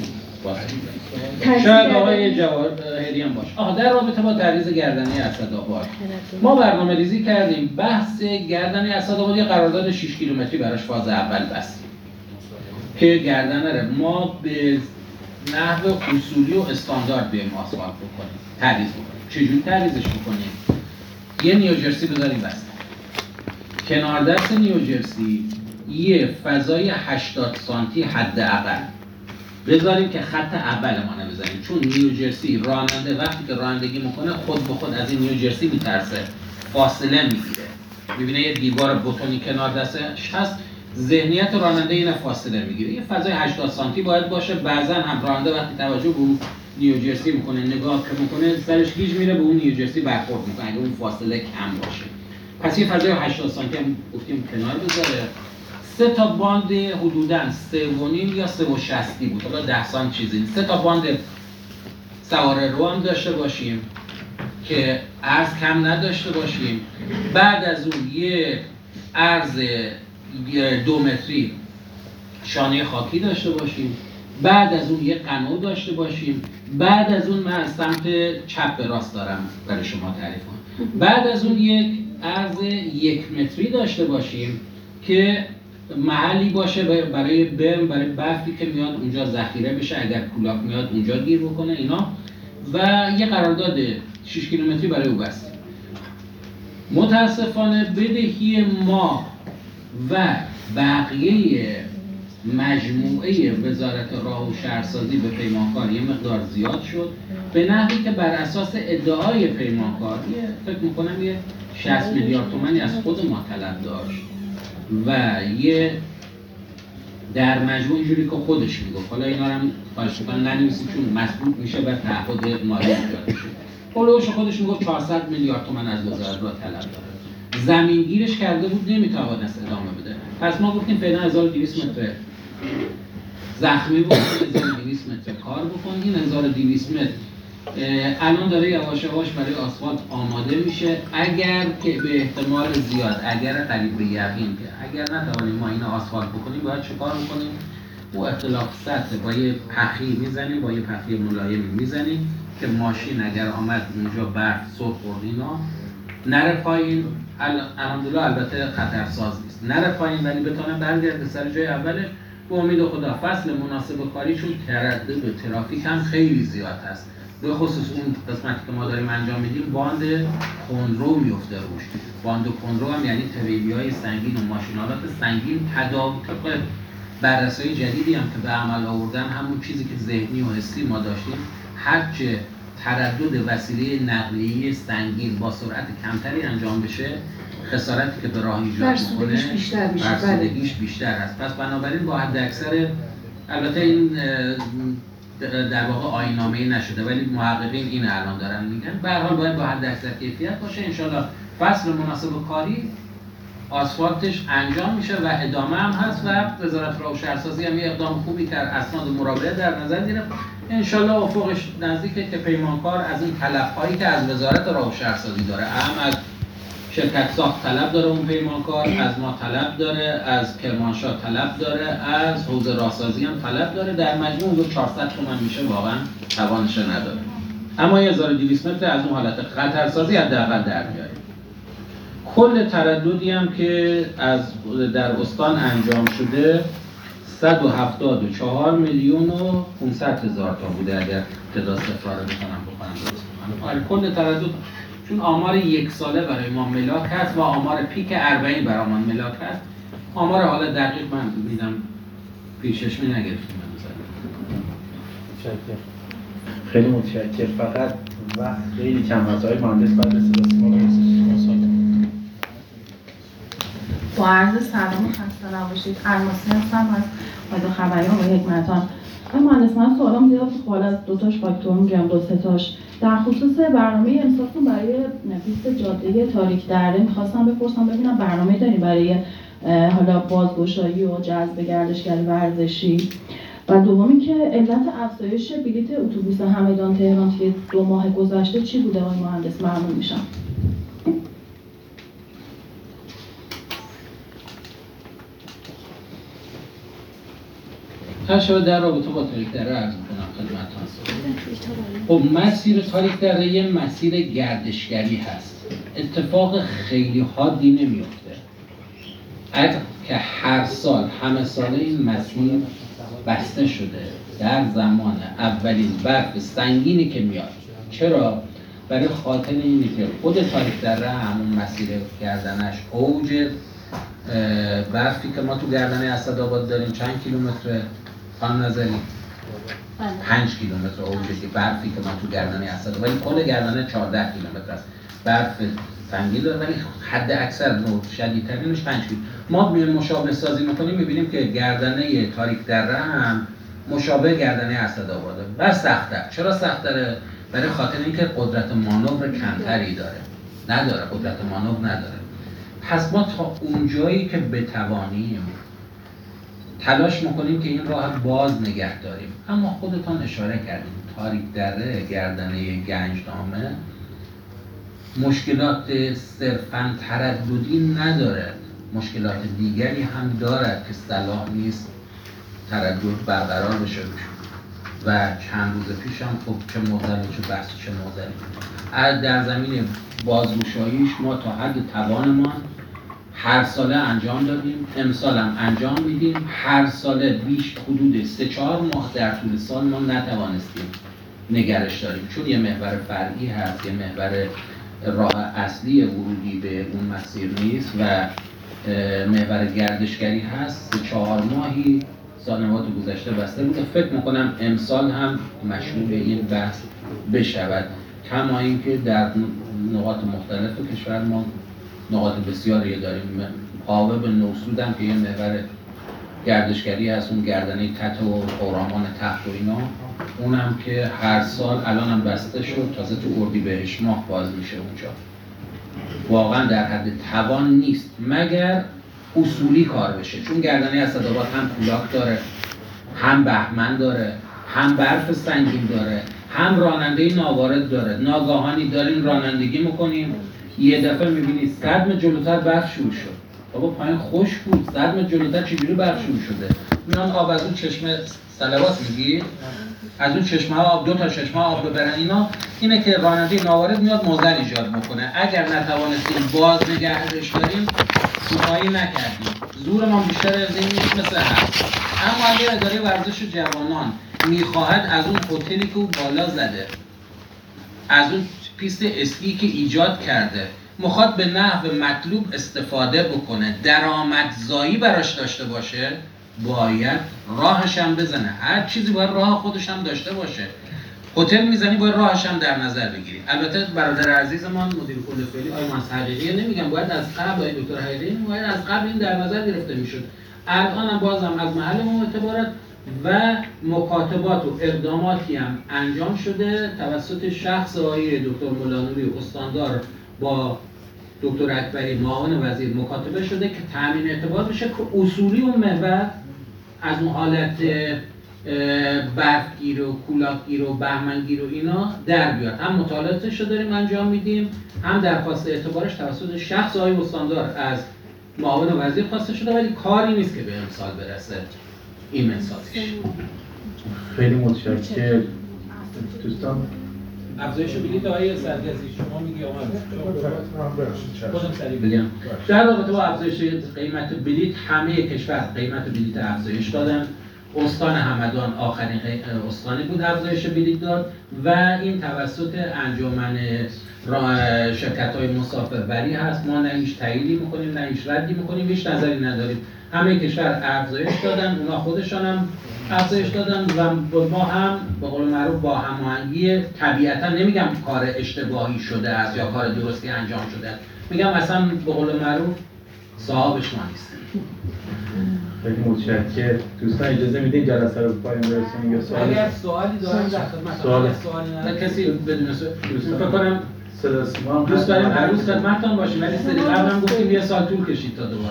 شاید آقای جواهری هم باشه. آها در رابطه با تعریض گردنی اسدآباد ما برنامه ریزی کردیم. بحث گردنی اسدآباد یه قرارداد شش کیلومتری براش فاز اول بستیم که گردنه رو ما به نحو اصولی و استاندارد بریم آسفالت بکنیم، تعریض بکنیم. چجوری تعریضش بکنیم؟ یه نیوجرسی بذاریم بسته، کنار دست نیوجرسی یه فضای هشتاد سانتی حداقل بذاریم که خط اول ما نبذاریم، چون نیوجرسی راننده وقتی که رانندگی میکنه خود به خود از این نیوجرسی میترسه، فاصله میگیره، میبینه یه دیوار بتونی کنار دستش هست، ذهنیت راننده اینه فاصله میگیره. یه فضای هشتاد سانتی باید باشه. بعضا هم راننده وقتی توجه به اون نیوجرسی میکنه، نگاه که میکنه، سرش گیج میره به اون نیوجرسی برخورد میکنه اگه اون فاصله کم باشه. پس یه فضای هشتاد سانتی هم گفتیم کنار بذاره. سه تا باند حدوداً سه و نیم یا سه و شصتی بود، حالا ده سانت چیزی. سه تا باند سواره رو هم داشته باشیم که عرض کم نداشته باشیم. بعد از اون یه عرض دو متری شانه خاکی داشته باشیم. بعد از اون یه قنو داشته باشیم بعد از اون من از سمت چپ به راست دارم برای شما تعریف کنم. بعد از اون یک عرض یک متری داشته باشیم که محلی باشه برای بم، برای برفی که میاد اونجا ذخیره بشه، اگر کولاک میاد اونجا گیر بکنه اینا، و یه قرارداد شش کیلومتری برای او بستیم. متاسفانه بدهی ما و بقیه مجموعه وزارت راه و شهرسازی به پیمانکار یه مقدار زیاد شد، به نحوی که بر اساس ادعای پیمانکار فکر میکنم یه شصت میلیارد تومانی از خود ما طلب داشت و یه در مجموع اینجوری که خودش میگفت، حالا اینا رو هم خواهش میکنم ننویسید چون مسئول میشه و تعهد مالی ایجاد میشه. خودش خودش میگفت چهارصد میلیارد تومان از وزارت راه طلب داره. زمینگیرش کرده بود نمیتوانست ادامه بده. پس ما گفتیم فعلا هزار و دویست متر زخمی بود، هزار و دویست متر کار بکنیم. این هزار و دویست متر الان داره یواش یواش برای آسفالت آماده میشه. اگر که به احتمال زیاد، اگر قریب به یقین که اگر نتوانیم ما این آسفالت بکنیم، باید چه کار میکنیم؟ او اختلاف سطح با یه پخی میزنیم، با یه پخی ملایم میزنیم که ماشین اگر آمد اونجا برف سر خورد اینا نره پایین. الحمدلله البته خطرساز نیست، نره پایین ولی بتونه برگرده سر جای اولش. به امید خدا فصل مناسب کاری، چون تردد و ترافیک هم خیلی زیاد هست، به خصوص اون قسمتی که ما داریم انجام میدیم باند خودرو میفته روش. باند خودرو هم یعنی تریلی‌های سنگین و ماشینالات سنگین. تداوم طبق بررسی‌های جدیدی هم که به عمل آوردن، همون چیزی که ذهنی و حسی ما داشتیم، هرچه تردد وسیله نقلیه سنگین با سرعت کمتری انجام بشه، خسارتی که به راه ایجاد میکنه فرسودگیش بیشتر است. پس بنابراین با حد اکثر، البته این در واقع آیین‌نامه‌ای نشده ولی محققین این الان دارن میگن، به هر حال باید با حد اکثر کیفیت باشه. انشالله فصل مناسب کاری آسفالتش انجام میشه و ادامه هم هست و وزارت راه و شهرسازی هم یه اقدام خوبی کرد، اسناد مراجعه در نظر گرفت. انشالله افقش نزدیکه که پیمانکار از این طلب‌هایی که از وزارت راه و شهرسازی داره، هم از شرکت ساخت طلب داره، اون پیمانکار از ما طلب داره، از کرمانشاه طلب داره، از حوزه راهسازی هم طلب داره، در مجموع حدود چهارصد تومان میشه، واقعا توانش نداره. اما هزار و دویست متر از اون حالت خطرسازی حداقل در میاره. کل ترددی هم که از در استان انجام شده صد و هفتاد و چهار میلیون و پانصد هزار تا بوده، اگر تعداد صفرها رو بتونم بکنم درست کنم. کل تردد چون آمار یک ساله برای ما ملاک هست و آمار پیک اربعین برای ما ملاک هست، آمار حالا دقیق من میدم پیششمی نگرفتیم. خیلی متشکرم. فقط وقت خیلی کم هست. آقای مهندس بعد رسید ما برسید. با عرض سلام خسته نباشید. الماسی هستم از رادیو خبریان و حکمتان. آقای مهندس، من سوالام زیاد بود، از دو تاش فاکتور میگم، دو سه تاش. در خصوص برنامه امسالتون برای پیست جاده تاریک دره میخواستم بپرسم ببینم برنامه داری برای حالا بازگشایی و جذب گردشگری ورزشی؟ و دومی که علت افزایش بلیت اتوبوس همدان تهران توی دو ماه گذشته چی بوده آقای مهندس؟ ممنون میشم. هر شب در رابطه با تاریک دره عرض میکنم خدمتتون. خب مسیر تاریک دره یه مسیر گردشگری هست، اتفاق خیلی حادی نمیفته. اگر که هر سال همه ساله این مسیر بسته شده در زمان اولین برف سنگینی که میاد. چرا؟ برای خاطر اینه که خود تاریک دره همون مسیر گردنش اوج برفی که ما تو گردنه اسدآباد داریم چند کیلومتر خانم نظری؟ پنج کیلومتر اوجه برفی که ما تو گردنه اسدآباد، ولی کل گردنه چهارده کیلومتر است. برف سنگین داره ولی حد اکثر نوع شدیدترینش پنج کیلومتر. ما میایم مشابه سازی میکنیم میبینیم که گردنه تاریک دره هم مشابه گردنه اسدآباده و سخت‌تر. چرا سخت‌تره؟ برای خاطر اینکه قدرت مانور کمتری داره، نداره قدرت مانور نداره. پس ما تا اونجایی که بتوانیم تلاش میکنیم که این راه باز نگه داریم. اما خودتان اشاره کردیم تاریک دره گردنه گنجنامه مشکلات صرفاً ترددی نداره، مشکلات دیگری هم دارد که صلاح نیست تردد برقرار بشه. و چند روز پیش هم خب چه معضل چه بحث چه معضلی در زمین بازگشاییش ما تا حد توانمان هر ساله انجام دادیم، امسال هم انجام میدیم. هر ساله بیش حدود سه چهار ماه در طول سال ما نتوانستیم نگرش داریم، چون یه محور فرعی هست، یه محور راه اصلی ورودی به اون مسیر نیست و محور گردشگری هست. سه چهار ماهی سالنوات گذشته بسته بوده. فکر میکنم امسال هم مشمول این بحث بشود، کما اینکه در نقاط مختلف کشور ما نقاط بسیاری داریم. قاوه به نوسود هم که یه محور گردشگری هست، اون گردنه تت و خرامان تخت و اینا، اونم که هر سال الان هم بسته شد، تازه تو اردیبهشت ماه باز میشه اونجا. واقعا در حد توان نیست مگر اصولی کار بشه، چون گردنه اسدآباد هم کولاک داره، هم بهمن داره، هم برف سنگین داره، هم راننده ناوارد داره. ناگاهانی داریم رانندگی میکنیم، یه دفعه میبینید صد متر جلوتر برف شروع شد. بابا پایین خشک بود، صد متر جلوتر چجوری برف شروع شده؟ میان آب از اون چشمه صلوات میگی، از اون چشمه آب، دو تا چشمه آب ببرن. اینا اینه که راننده ناوارد میاد معضل ایجاد میکنه. اگر نتوانستیم باز نگهش داریم کوتاهی نکردیم، زور ما بیشتر از این نیست مثل هست. اما اگر اداره ورزش جوانان میخواهد از اون هتلی که بالا زده، از اون پیست اسکی که ایجاد کرده، میخواد به نحو مطلوب استفاده بکنه، درآمدزایی براش داشته باشه، باید راهش هم بزنه. هر چیزی باید راه خودش هم داشته باشه. هتل میزنی باید راهش هم در نظر بگیری. البته برادر عزیزمان مدیر کل فعلی آقای مهندس حقیقی نمیگم، باید از قبل آقای دکتر حقیقی باید از قبل این در نظر گرفته میشد. الان هم بازم از محل اعتبارات و مکاتبات و اقداماتی هم انجام شده توسط شخص آقای دکتر مولانوری استاندار با دکتر اکبری معاون وزیر مکاتبه شده که تامین اعتبار بشه که اصولی اون محور از اون حالت برفگیر و کولاکگیر و بهمنگیر و اینا در بیاد. هم مطالعاتش رو داریم انجام میدیم، هم درخواست اعتبارش توسط شخص آقای استاندار از معاون وزیر خواسته شده، ولی کاری نیست که به امسال برسه این امسالش. خیلی متشکرم دوستان. افزایش بلیط آقای سرگزی شما میگی آقا خودم سریع بگم. در رابطه با افزایش قیمت بلیط همه کشور قیمت بلیط افزایش دادن. استان همدان آخرین استانی بود افزایش بلیط داد و این توسط انجمن شرکت‌های مسافربری هست. ما نه هیچ تاییدی می‌کنیم نه هیچ ردی می‌کنیم، هیچ نظری نداریم. همه کشور افزایش دادن، اونا خودشان هم افزایش دادن و ما هم به قول معروف با هماهنگی، طبیعتا نمیگم کار اشتباهی شده است یا کار درستی انجام شده، میگم اصلا به قول معروف صاحبش ما نیست. خیلی متشکرم. دوستان اجازه میدین جلسه رو پایان برسونیم یا سوالی؟ اگر سوالی دارن در خدمت سوال سوالی نداره کسی بدون سوال فکر کنم صدا سیما دوست داریم هر روز خدمتتون باشیم، ولی سری قبل هم گفتیم یه سال طول کشید تا دوباره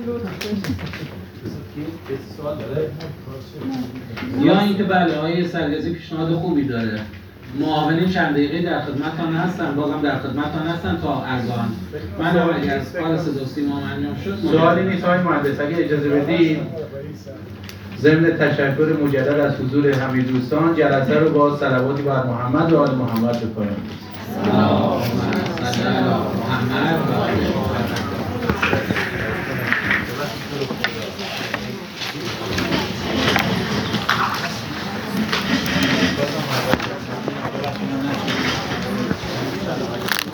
سوال داره یا اینکه بله آقای سرگزی پیشنهاد خوبی داره. معاونین چند دقیقه در خدمتتان هستن، بازم در خدمتتان هستن تا ارزان. من اگر از کار صدا سیما انجام شد سوالی نیست آقای مهندس، اگه اجازه بدید ضمن تشکر مجدد از حضور همه دوستان جلسه رو با صلواتی بر محمد و آل محمد به پایان می‌رسیم.